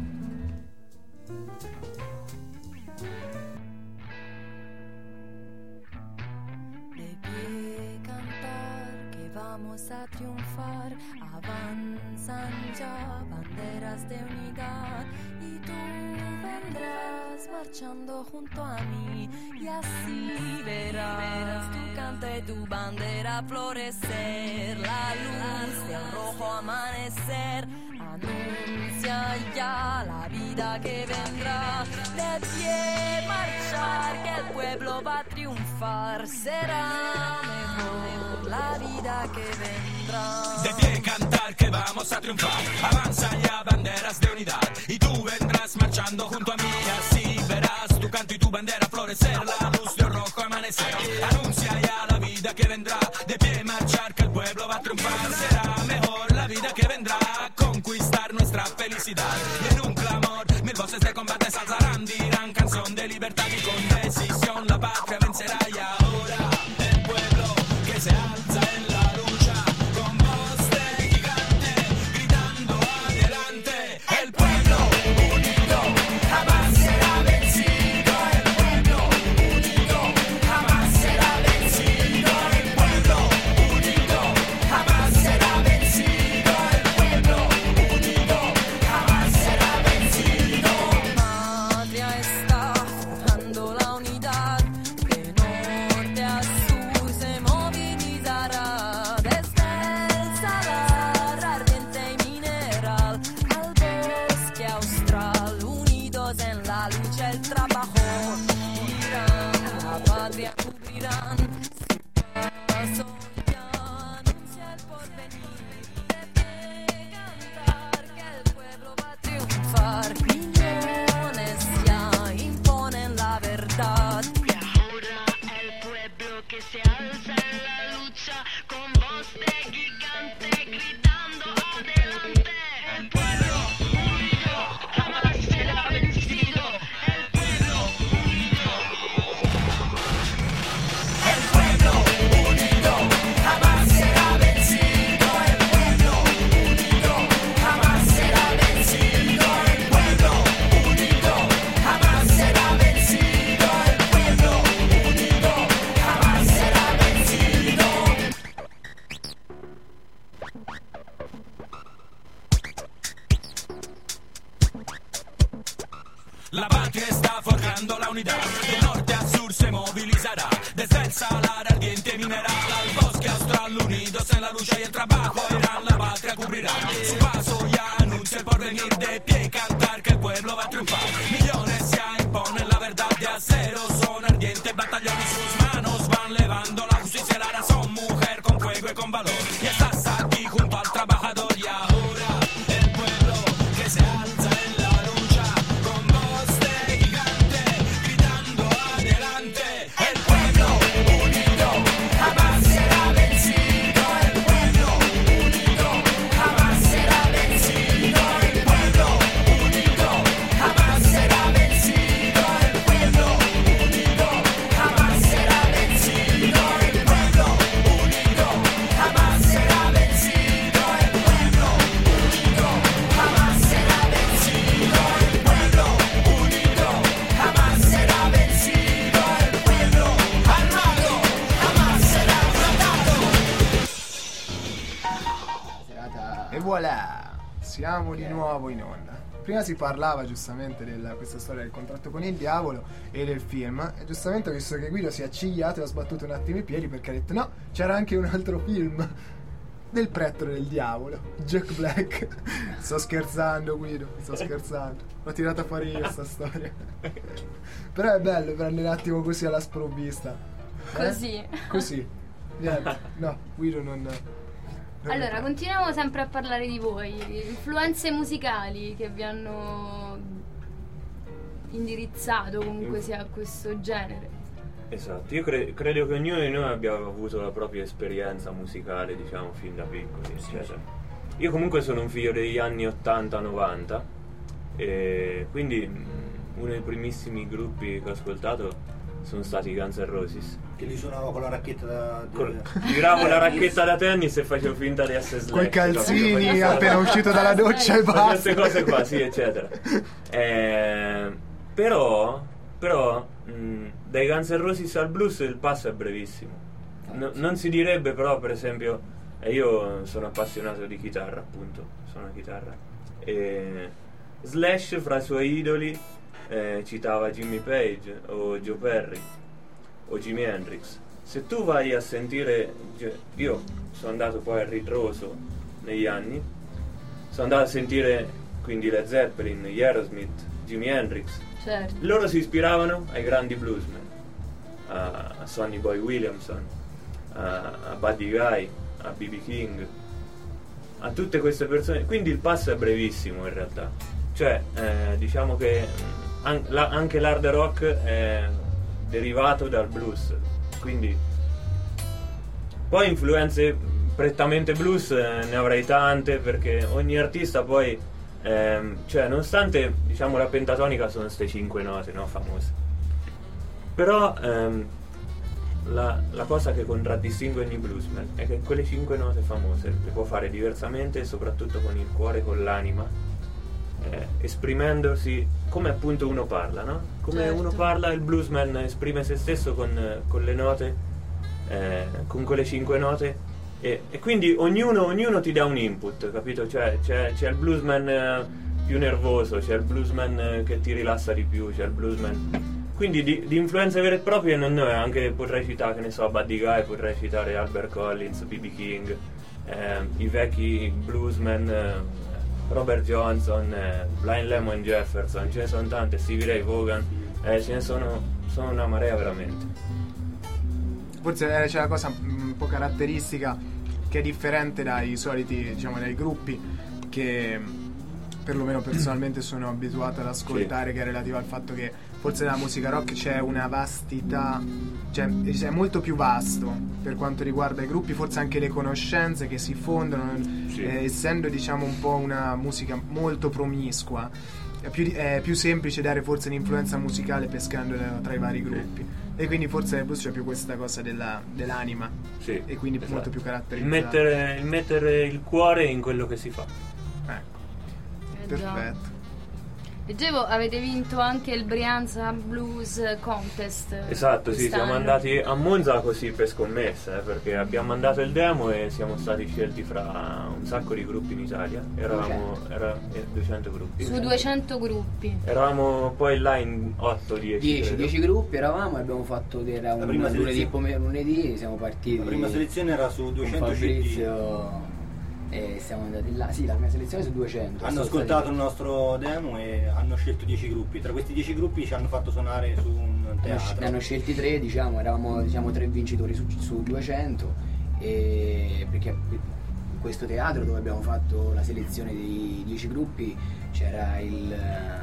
De pie cantar que vamos a triunfar, avanzan ya banderas de unidad y tú vendrás marchando junto a mí y así verás tu canto y tu bandera florecer, la luz del rojo amanecer anuncia ya la vida que vendrá, de pie marchar que el pueblo va a triunfar, será mejor la vida que vendrá. De pie cantar que vamos a triunfar, avanza ya banderas de unidad y tú vendrás marchando junto a mí, así verás tu canto y tu bandera florecer, la luz de rojo amanecer anuncia ya la vida que vendrá, de pie marchar que el pueblo va a triunfar, será mejor la vida que vendrá, conquistar nuestra felicidad y en un clamor mil voces de combate se alzarán, dirán canción de libertad y con decisión la patria vencerá y ahora el pueblo que se alza en la lucha con voz de gigante gritando adelante, el pueblo unido jamás será vencido, el pueblo unido jamás será vencido, el pueblo unido jamás será vencido, el pueblo unido jamás será vencido. Patria está forjando la unidad, que norte a sur se movilizará, desde el salar ardiente y mineral al bosque austral, unidos en la lucha el trabajo, unirán la patria, cubrirán su paso ya anuncia el porvenir, de pie cantar que el pueblo va a triunfar. La patria está forjando la unidad, de norte a sur se movilizará, desde el salar ardiente mineral al bosque austral, unidos en la lucha y el trabajo, Irán la patria cubrirá. Su paso ya anuncia el porvenir, de pie y cantar que el pueblo va a triunfar. Millones ya imponen la verdad de acero, son ardientes batallones, sus manos van levando la justicia, la razón, mujer con fuego y con valor. Y estás aquí junto al trabajador y ahora el pueblo que se alza en la lucha con voz de gigante, gritando adelante. El pueblo unido jamás será vencido. El pueblo unido jamás será vencido. El pueblo unido jamás será vencido. El pueblo unido jamás será vencido. El pueblo unido jamás será vencido. El pueblo unido jamás será vencido. El pueblo unido jamás será vencido. El pueblo armado jamás será derrotado. E voilà, siamo di nuovo in onda. Prima si parlava giustamente di questa storia del contratto con il diavolo e del film, e giustamente ho visto che Guido si è accigliato e ha sbattuto un attimo i piedi perché ha detto no, c'era anche un altro film del pretore del diavolo, Jack Black. Sto scherzando Guido, sto scherzando, l'ho tirata fuori io sta storia. Però è bello prendere un attimo così alla sprovvista. Eh? Così. Così. Niente, no, Guido non... Allora, continuiamo sempre a parlare di voi, influenze musicali che vi hanno indirizzato comunque sia a questo genere. Esatto, io cre- credo che ognuno di noi abbia avuto la propria esperienza musicale, diciamo, fin da piccoli, eccetera. Io comunque sono un figlio degli anni ottanta novanta, e quindi mh, uno dei primissimi gruppi che ho ascoltato sono stati i Guns N' Roses. Che li suonavo con la racchetta da... Col- tiravo la racchetta da tennis e facevo finta di essere Slash. Quei calzini Facevo- appena uscito dalla doccia e Facevo basta. queste cose qua, sì, eccetera. Eh, però, però mh, dai Guns N' Roses al blues il passo è brevissimo. No- non si direbbe però, per esempio, e io sono appassionato di chitarra, appunto, suono la chitarra. E Slash fra i suoi idoli eh, citava Jimmy Page o Joe Perry o Jimi Hendrix. Se tu vai a sentire, io sono andato poi a ritroso negli anni, sono andato a sentire quindi Led Zeppelin, gli Aerosmith, Jimi Hendrix. Certo. Loro si ispiravano ai grandi bluesmen, a, a Sonny Boy Williamson, a, a Buddy Guy, a B B King, a tutte queste persone. Quindi il passo è brevissimo in realtà, cioè eh, diciamo che an- la- anche l'hard rock è derivato dal blues, quindi poi influenze prettamente blues eh, ne avrei tante, perché ogni artista poi ehm, cioè nonostante diciamo la pentatonica sono queste cinque note, no, famose, però ehm, la, la cosa che contraddistingue ogni bluesman è che quelle cinque note famose le può fare diversamente, soprattutto con il cuore e con l'anima, eh, esprimendosi come appunto uno parla, no? Come Certo. uno parla, il bluesman esprime se stesso con, con le note, eh, con quelle cinque note, e, e quindi ognuno, ognuno ti dà un input, capito? Cioè c'è, c'è il bluesman eh, più nervoso, c'è il bluesman eh, che ti rilassa di più, c'è il bluesman... Quindi di, di influenze vere e proprie non ne ho, anche potrei citare, che ne so, Buddy Guy, potrei citare Albert Collins, B B King, eh, i vecchi bluesmen, eh, Robert Johnson, eh, Blind Lemon Jefferson, ce ne sono tante, Stevie Ray Vaughan, eh, ce ne sono, sono una marea veramente. Forse eh, c'è una cosa un po' caratteristica che è differente dai soliti, diciamo, dai gruppi che perlomeno personalmente sono abituato ad ascoltare, sì, che è relativa al fatto che forse nella musica rock c'è una vastità, cioè è molto più vasto per quanto riguarda i gruppi, forse anche le conoscenze che si fondono, sì, eh, essendo diciamo un po' una musica molto promiscua, è più, è più semplice dare forse l'influenza musicale pescando tra i vari gruppi, e quindi forse nel blues c'è più questa cosa della, dell'anima, sì, e quindi esatto, molto più il caratterizzata. mettere, il mettere il cuore in quello che si fa. Ecco, Eh, perfetto. Leggevo, avete vinto anche il Brianza Blues Contest. Esatto, sì, quest'anno. siamo andati a Monza così per scommessa, eh, perché abbiamo mandato il demo e siamo stati scelti fra un sacco di gruppi in Italia. Eravamo era, eh, duecento gruppi. Su duecento gruppi. Eravamo poi là in otto dieci. dieci gruppi eravamo e abbiamo fatto era un prima lunedì, selezione- pomer- lunedì siamo partiti. La prima selezione era su con duecento C D. Fabrizio e siamo andati là. Sì, la prima selezione su duecento. Hanno Sono ascoltato stati- il nostro demo e hanno scelto dieci gruppi. Tra questi dieci gruppi ci hanno fatto suonare su un Ne hanno, teatro. ne hanno scelti tre, diciamo, eravamo diciamo, tre vincitori su, su duecento, e perché in questo teatro dove abbiamo fatto la selezione dei dieci gruppi c'era il,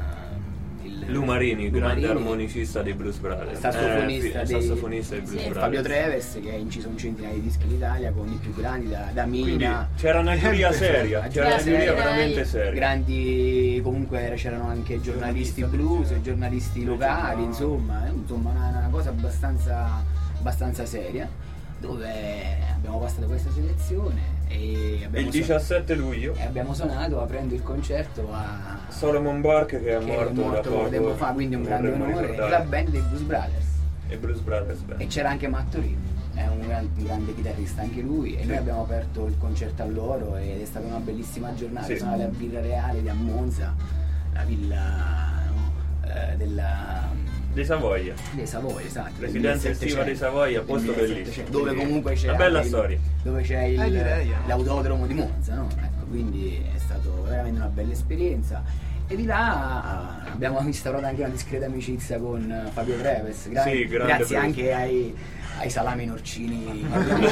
il Lumarini, grande Lumarini, armonicista dei Blues Brothers. sassofonista, Eh, sì, dei, sassofonista dei Blues sì, Brothers. Fabio Treves, che ha inciso un centinaio di dischi in Italia con i più grandi da, da Quindi Mina. c'era una giuria seria, Una c'era una giuria giuria seria. veramente seria. Grandi, comunque c'erano anche giornalisti blues, giornalisti locali, insomma, eh, insomma una, una cosa abbastanza, abbastanza seria, dove abbiamo passato questa selezione e abbiamo, Il diciassette luglio e abbiamo suonato aprendo il concerto a Solomon Burke che è che morto, è da morto poco, tempo fa, quindi un grande vorremmo onore, e ricordare. la band dei Blues Brothers. E Blues Brothers Band. E c'era anche Matt Torino, è un, gran- un grande chitarrista anche lui, e Sì. noi abbiamo aperto il concerto a loro ed è stata una bellissima giornata. Sì. Sono alla Villa Reale di Monza, la villa no, eh, della Di Savoia. dei Savoia, esatto. del Residenza estiva di Savoia, posto del bellissimo. dove comunque c'è Una bella anche il- storia. dove c'è il- Eh, direi, eh. l'autodromo di Monza, no? Ecco, quindi è stato veramente una bella esperienza. E di là abbiamo instaurato anche una discreta amicizia con Fabio Treves, gra- Sì, grande grazie blues. anche ai, ai salami norcini.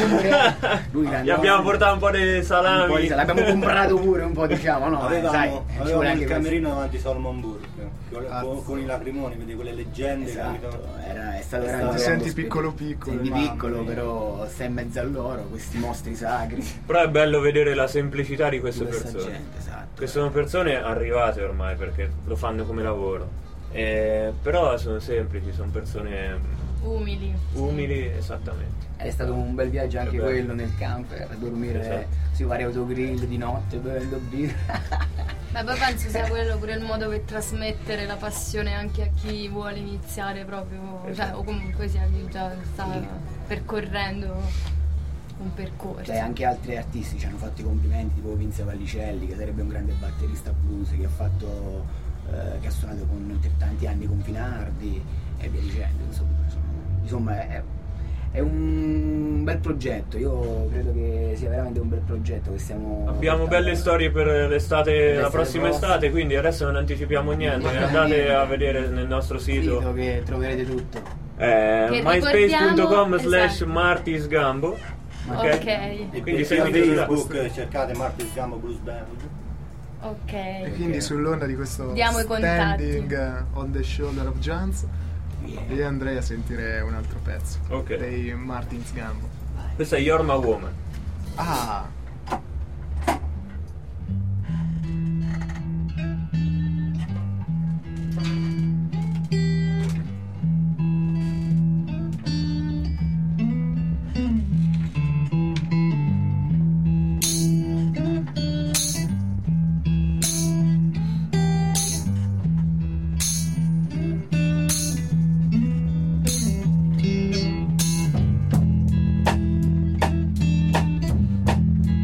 Lui Gli grande- abbiamo portato un po' di un po' di salami. salami. L'abbiamo comprato pure un po', diciamo, no? Avevamo, Sai, ci vuole avevamo anche il questo. camerino davanti a Solomon Burke con, Cazzo. con- con i lacrimoni, vedi quelle leggende, Esatto, capito? era, è stato È veramente stato- Ti senti uno piccolo spettacolo. piccolo, Senti mamma piccolo, mia. però stai in mezzo a loro, questi mostri sacri. Però è bello vedere la semplicità di queste Di questa persone. gente, esatto. Che sono persone arrivate ormai perché lo fanno come lavoro. Eh, però sono semplici, sono persone Umili. umili, esattamente. È stato un bel viaggio anche Che bello. quello nel camper, a dormire Esatto. sui vari autogrill di notte, bevendo birra. Beh, poi penso sia quello pure il modo per trasmettere la passione anche a chi vuole iniziare proprio, cioè, Esatto. o comunque sia chi già sta percorrendo un percorso. Cioè anche altri artisti ci hanno fatto i complimenti, tipo Vince Vallicelli, che sarebbe un grande batterista blues, che ha fatto eh, che ha suonato con per tanti anni con Finardi e via dicendo, insomma, sono- insomma è, è un bel progetto, io credo che sia veramente un bel progetto che stiamo Abbiamo portando belle storie per l'estate, la L'estate prossima prossima. estate, quindi adesso non anticipiamo niente, Niente. andate a vedere nel nostro sito, sito che troverete tutto. eh, Che myspace punto com ricordiamo- slash esatto. martisgambo. Ok, E Quindi per seguiteci là. Facebook cercate Martis Gambo Blues Band. ok. E quindi sull'onda di questo Diamo i contatti. standing uh, on the shoulder of giants, Yeah. io andrei a sentire un altro pezzo Ok. dei Martins Gambo. Questa è You're My Woman. Ah, You're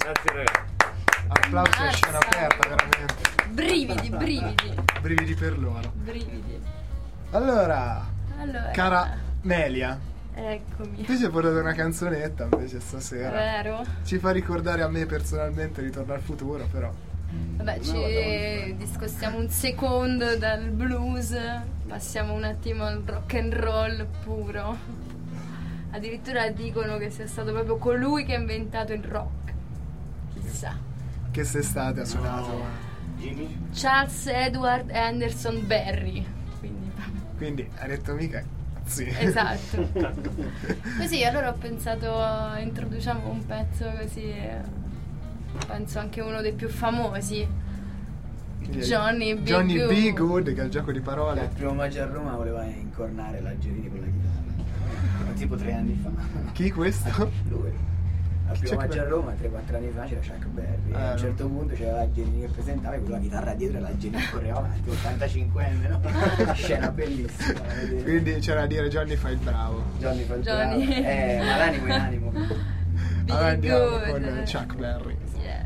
Grazie ragazzi. Applausi a Ammazza. scena aperta, veramente. Brividi, brividi, Brividi per loro. brividi. Allora, Allora, cara Melia, eccomi. tu ci hai portato una canzonetta invece stasera. Vero? Ci fa ricordare a me personalmente Ritorno al futuro, però. Vabbè, ci discostiamo un secondo dal blues, passiamo un attimo al rock and roll puro. Addirittura dicono che sia stato proprio colui che ha inventato il rock. Chissà. Che quest'estate ha suonato. Jimmy? Charles Edward Anderson Barry. Quindi, Quindi ha detto mica. Sì. esatto. Così allora ho pensato introduciamo un pezzo così, eh, penso anche uno dei più famosi, Johnny B. Johnny Good. B. Good, che è il gioco di Il parole. primo maggio a Roma voleva incornare la Gerini con la chitarra. Tipo tre anni fa. Chi questo? Lui. Al primo Chuck maggio a Berry. Roma, tre quattro anni fa, c'era Chuck Berry. Ah, e a un no. certo punto c'era la Gerini che presentava e con la chitarra dietro e la Gerini correva avanti, ottantacinquenne, no? Scena bellissima. da vedere. Quindi c'era da dire Johnny fa il bravo. Johnny fa il Johnny. bravo. Eh, ma l'animo in animo. Be Allora andiamo good. con Chuck Berry. Yes.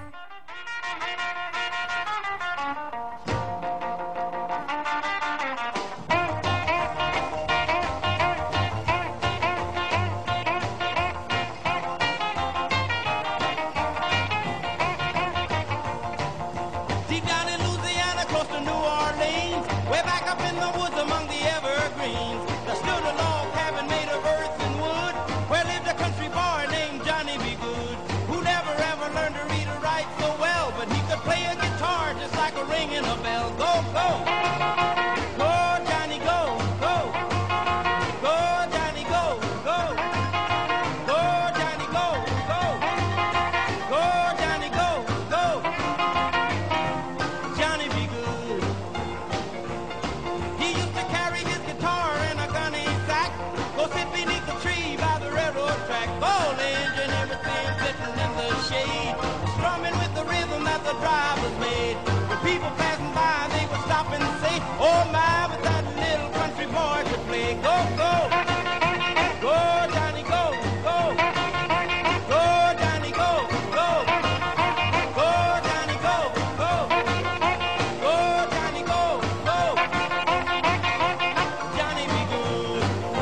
Deep down in Louisiana, close to New Orleans, way back up in the woods among the evergreens, there stood a log cabin made of earth and wood, where lived a country boy named Johnny B. Good, who never ever learned to read or write so well, but he could play a guitar just like a ringing a bell. Go, go! Go, Johnny, go, go! Go, Johnny, go, go! Go, Johnny, go, go! Go, Johnny, go, go! Johnny B. Good. He used to carry his guitar in a gunny sack, go sit beneath the tree by the railroad track, gold engine, everything sitting in the shade, strumming with the rhythm that the drivers made. When people passing by, they would stop and say, oh my, but that little country boy could play. Go, go, go, Johnny, go, go, go, Johnny, go, go, go, Johnny, go, go. Go, Johnny, go, go. Johnny be good.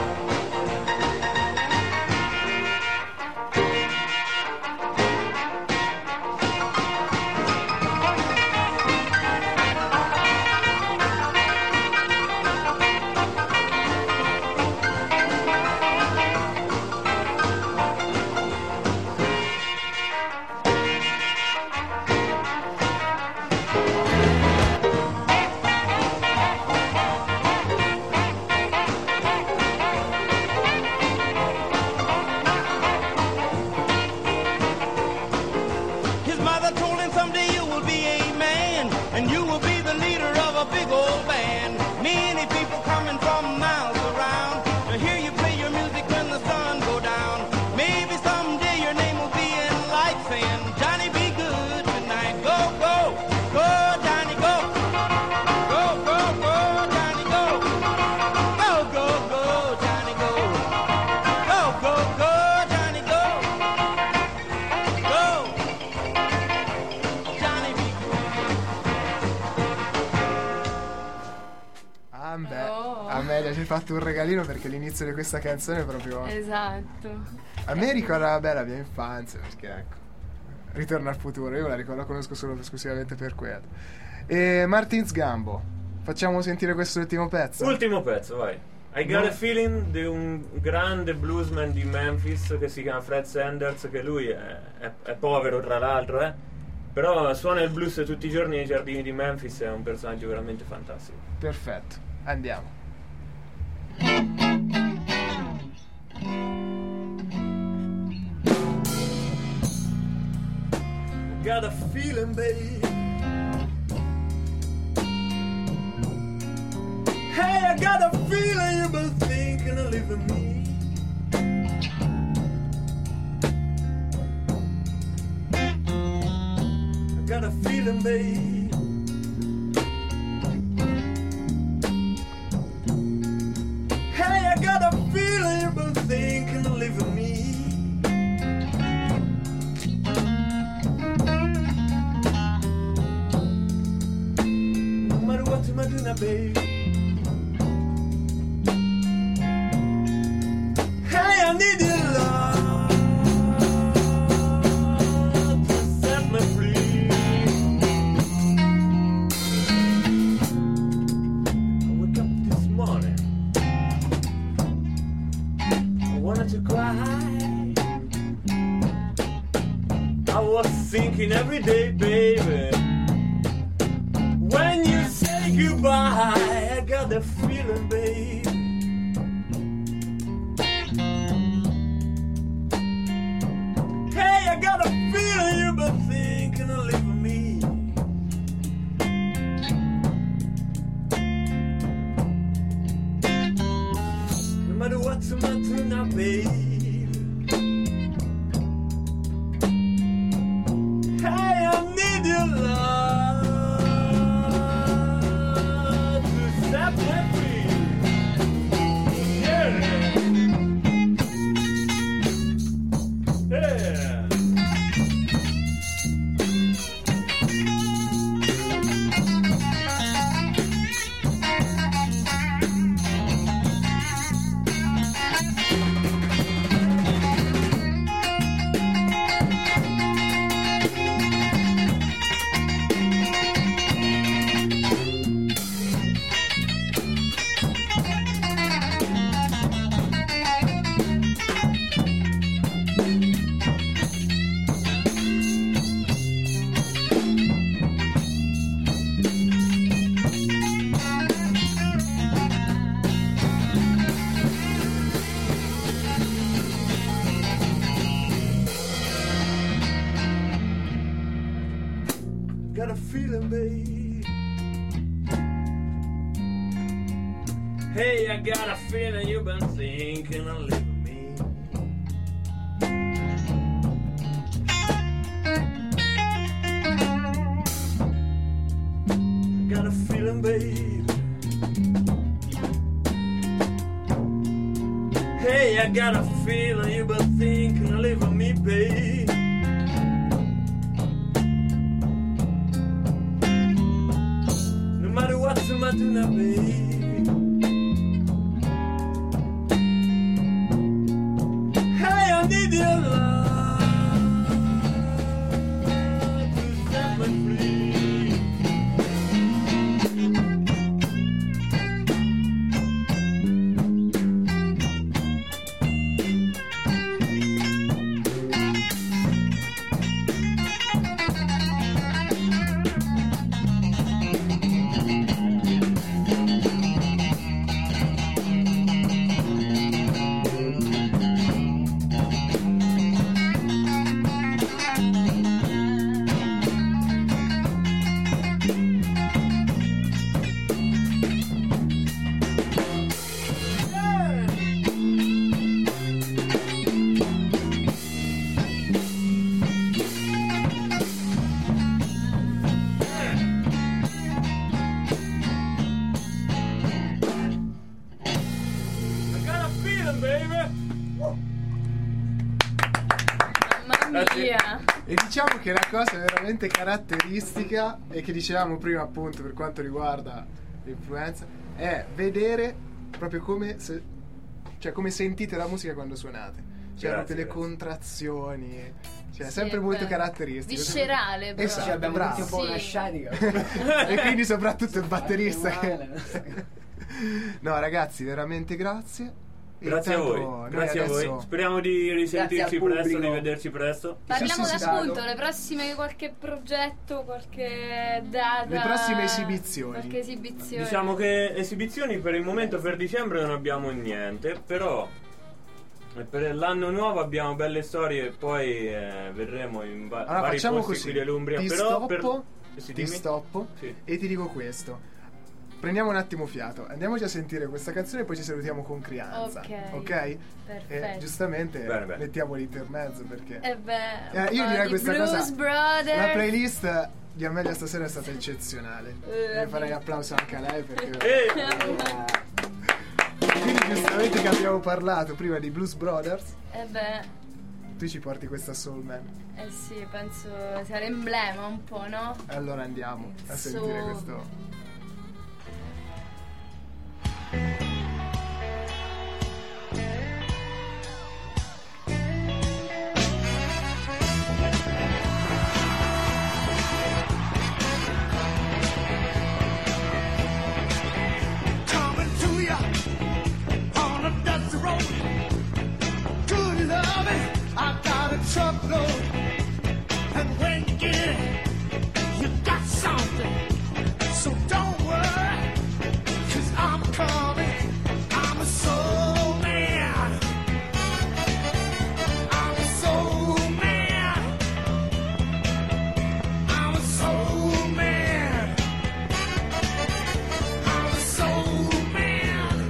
His mother told him someday you will be a man, and you will be the leader of a big old band. Many people coming from miles around to hear you play your music when the sun go down. Maybe someday your name will be in lights saying, Johnny be good tonight. Go, go, go, Johnny, go. Go, go, go, Johnny, go. Go, go, go, Johnny, go. Go, go, go, Johnny, go. Go. Johnny be Ah, beh, Oh. Amelia ci hai fatto un regalino perché l'inizio di questa canzone è proprio. Esatto. A me ricorda beh, la mia infanzia, perché ecco. Ritorno al futuro, io la ricordo, la conosco solo esclusivamente per quello. E Martin Sgambo, facciamo sentire quest'ultimo pezzo. Ultimo pezzo, vai. I Got a Feeling di un grande bluesman di Memphis che si chiama Fred Sanders, che lui è, è, è povero tra l'altro, eh. Però suona il blues tutti i giorni nei giardini di Memphis, è un personaggio veramente fantastico. Perfetto, andiamo. Got a feeling, babe. Hey, I got a feeling you've been thinking of leaving me. I got a feeling, babe. Hey, I got a feeling you've been thinking of leaving me. Madonna, baby. Hey, I need your love to set me free. I woke up this morning, I wanted to cry. I was thinking every day, baby, when you say goodbye, I got the feeling, baby. Hey, I got a feeling you've been thinking of leaving me. No matter what's the matter now, baby. Hey, I need your love to set me free. Yeah. Yeah. Got a feeling, babe. Hey, I got a feeling you've been thinking of leaving me. I got a feeling, babe. Hey, I got a feeling you've been thinking of leaving me, babe. No matter what's the matter now, baby. Hey, I need your love to set me free. Via. E diciamo che la cosa veramente caratteristica, e che dicevamo prima appunto per quanto riguarda l'influenza, è vedere proprio come se, cioè come sentite la musica quando suonate. Cioè Grazie, proprio le grazie. contrazioni, cioè Sì, sempre è molto vero. caratteristico. Viscerale, però. Esatto, Cioè, abbiamo bravo. tutti un po' Sì. una sciatica. E quindi soprattutto il batterista Male, che... No ragazzi, veramente grazie. E Grazie a intanto voi, noi grazie a adesso- voi. Speriamo di risentirci Grazie al presto, di pubblico. vederci presto. Parliamo Sì, sì, sì, appunto, sì. le prossime qualche progetto, qualche data. Le prossime esibizioni. Qualche esibizione. Diciamo che esibizioni per il momento per dicembre non abbiamo niente, però per l'anno nuovo abbiamo belle storie e poi eh, verremo in va- Allora vari facciamo posti così, qui dell'Umbria. ti però stoppo, per... sì, ti dimmi. stoppo Sì. e ti dico questo. Prendiamo un attimo fiato, andiamoci a sentire questa canzone e poi ci salutiamo con Crianza. Ok. Ok? Perfetto. E giustamente Bene, bene. mettiamo l'intermezzo perché Eh beh, Eh, io un po' direi di questa Blues cosa. Brothers. La playlist di Amelia stasera è stata eccezionale. Eh, E farei applauso anche a lei perché Eh, quindi giustamente che abbiamo parlato prima di Blues Brothers, Eh beh, tu ci porti questa Soul Man. eh sì, penso sia l'emblema un po', no? Allora andiamo a So- sentire questo get it, you got something. So don't worry, 'cause I'm coming. I'm a soul man. I'm a soul man. I'm a soul man. I'm a soul man.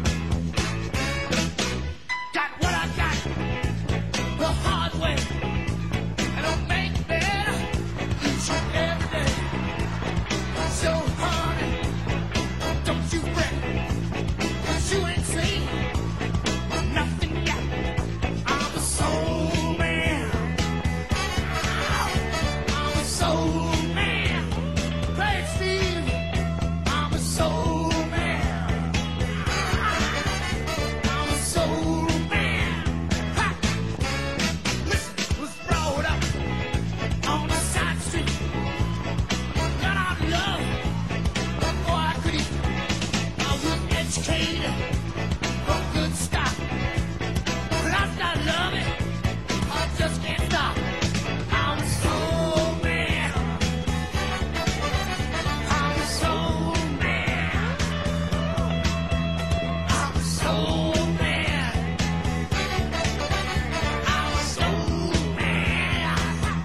Got what I got the hard way. And I'll make better each and every day. So honey, don't you fret, 'cause you ain't seen nothing yet. I'm a soul man. I'm a soul man. Play it, Steve. I'm a soul man. I'm a soul man. Ha! Listen, was brought up on the side street. Got out of love before I could eat. I was educated from good stock. But I start loving, I just can't stop. I'm a soul man. I'm a soul man. I'm a soul man. I'm a soul man.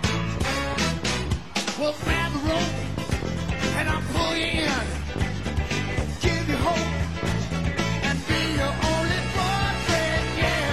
Well, grab the rope and I'll pull you in. Give you hope and be your only boyfriend, yeah.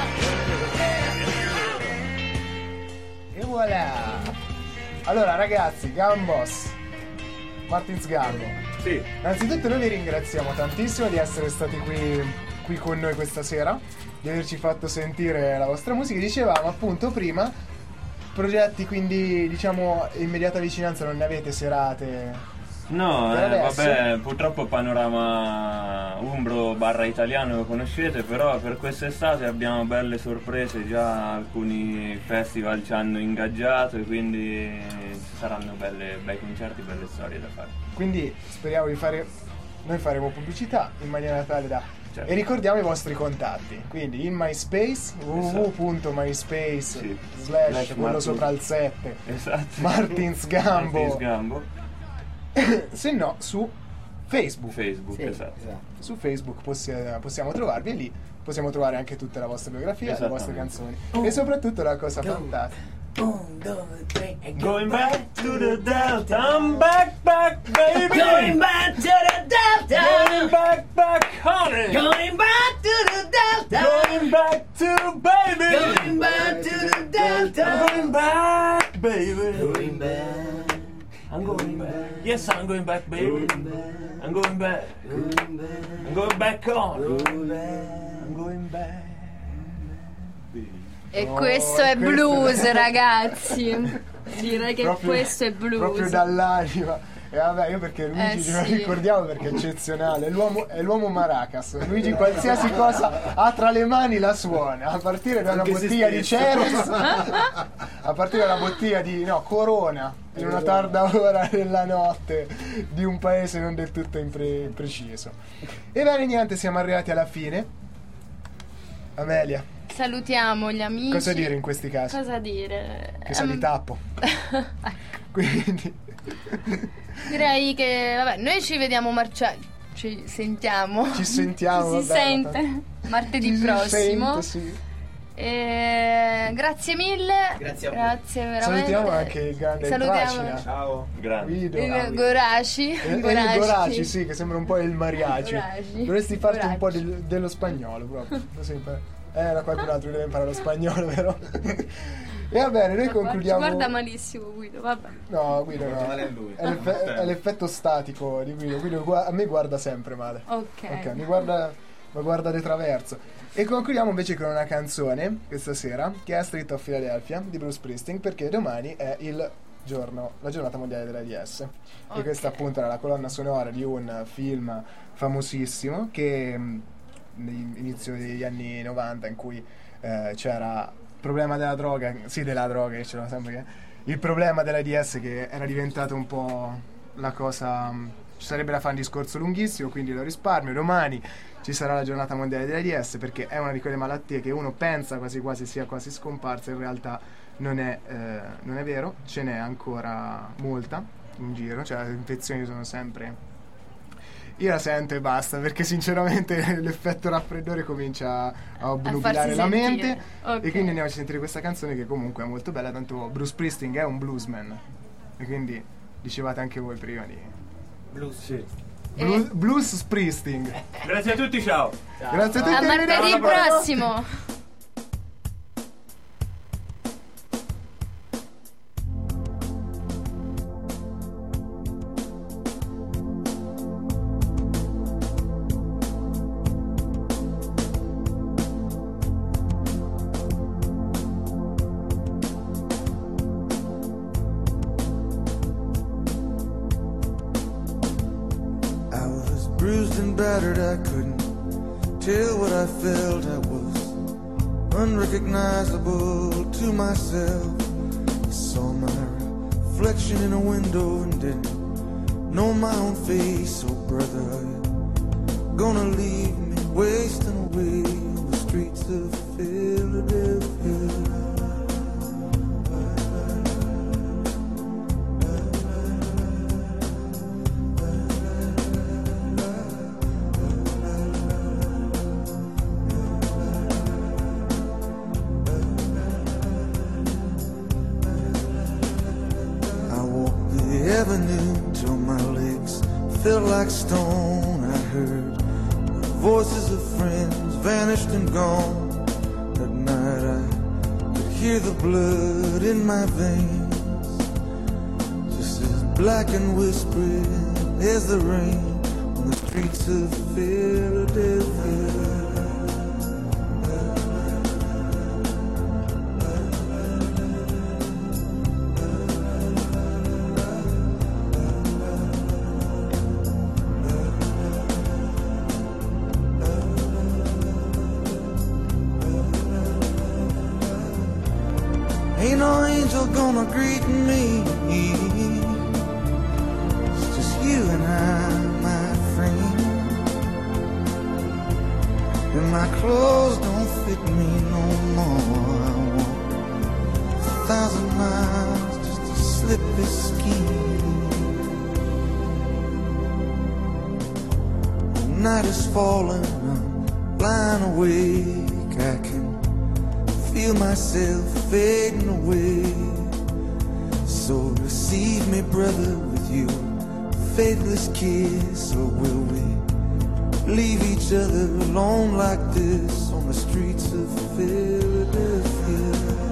Yeah. E voilà! Allora ragazzi, Gambos, Martins Gambo. Sì. Innanzitutto noi vi ringraziamo tantissimo di essere stati qui, qui con noi questa sera, di averci fatto sentire la vostra musica. Dicevamo appunto prima, progetti quindi diciamo immediata vicinanza non ne avete, serate? No, Per eh, adesso? vabbè, purtroppo Panorama Umbro barra italiano lo conoscete, però per quest'estate abbiamo belle sorprese, già alcuni festival ci hanno ingaggiato e quindi ci saranno belle, bei concerti, belle storie da fare. Quindi speriamo di fare, noi faremo pubblicità in maniera tale da... Certo. E ricordiamo i vostri contatti, quindi in MySpace, w w w punto myspace Sì. slash Slash quello Martin- sopra il sette, Esatto. Martins Gambo. Martins Gambo. Se no su Facebook. Facebook, Sì, esatto. esatto. Su Facebook possi- possiamo trovarvi e lì possiamo trovare anche tutta la vostra biografia, le vostre Esattamente. canzoni e soprattutto la cosa fantastica. Un, due, tre e go. Going back to the Delta, I'm back, back, baby. Going back to the Delta. Going back, back, honey. Going back to the Delta. Going back to baby. Going back to the I'm Delta. going back, baby. Going back. I'm going back. Yes, I'm going back, baby. I'm going back. I'm going back on. I'm going back. E Oh, questo è questo- blues, ragazzi. Direi che Proprio- questo è blues. Proprio dall'anima. E vabbè, io perché Luigi Eh, ce lo sì. ricordiamo perché è eccezionale. È l'uomo, è l'uomo maracas. Luigi qualsiasi cosa ha tra le mani la suona. A partire da una Anche se bottiglia di stesso. Ceres, a partire da una bottiglia di no, Corona, in una tarda ora della notte di un paese non del tutto impre- preciso. E bene, niente, siamo arrivati alla fine. Amelia, Salutiamo gli amici. cosa dire in questi casi? Cosa dire? Che se li Ehm, tappo. Quindi Direi che vabbè, noi ci vediamo marciare. Ci sentiamo. ci sentiamo. Ci si vabbè, sente martedì ci si prossimo. sente, sì. E grazie mille. Grazie a voi. Grazie veramente. Salutiamo anche il grande Salutiamo Tracina. Ciao. Grande. Guido. il Goraci. E- e il Goraci, sì, che sembra un po' il mariachi. Goraci. Dovresti farti un Goraci. po' del- dello spagnolo proprio. Lo sai impar- Eh, era qualcun altro che deve imparare lo spagnolo, vero? E va bene, noi Ci concludiamo. guarda malissimo Guido, vabbè. No, Guido no. male a lui. È, l'effe- è l'effetto statico di Guido. Guido gua- a me guarda sempre male. Ok. Ok, mi guarda, mi guarda di traverso. E concludiamo invece con una canzone questa sera che è Street of Philadelphia di Bruce Springsteen, perché domani è il giorno, la giornata mondiale dell'AIDS. E Ok. questa appunto era la colonna sonora di un film famosissimo che mh, all'inizio degli anni novanta, in cui eh, c'era il problema della droga, sì della droga, che ce l'ho sempre, che- il problema dell'AIDS che era diventato un po' la cosa. mh, Ci sarebbe da fare un discorso lunghissimo, quindi lo risparmio. Domani ci sarà la giornata mondiale dell'AIDS, perché è una di quelle malattie che uno pensa quasi quasi sia quasi scomparsa, in realtà non è, eh, non è vero, ce n'è ancora molta in giro, cioè le infezioni sono sempre... Io la sento e basta, perché sinceramente l'effetto raffreddore comincia a obnubilare la sentire. mente. Okay. E quindi andiamo a sentire questa canzone che comunque è molto bella, tanto Bruce Springsteen è un bluesman. E quindi dicevate anche voi prima di... Blues, sì. Blues, Eh. Blues Springsteen. Grazie a tutti, ciao. Grazie a tutti. A martedì prossimo. Bruised and battered, I couldn't tell what I felt. I was unrecognizable to myself. I saw my reflection in a window and didn't know my own face. Oh brother, are you gonna leave me wasting away on the streets of Philadelphia? Till my legs felt like stone. I heard the voices of friends vanished and gone. At night I could hear the blood in my veins, just as black and whispering as the rain on the streets of Philadelphia. Ain't no angel gonna greet me. It's just you and I, my friend. And my clothes don't fit me no more. I walk a thousand miles just to slip this skin. The night is falling, I'm lying awake. I can feel myself fading away. So receive me, brother, with you faithless kiss. Or will we leave each other alone like this on the streets of Philadelphia?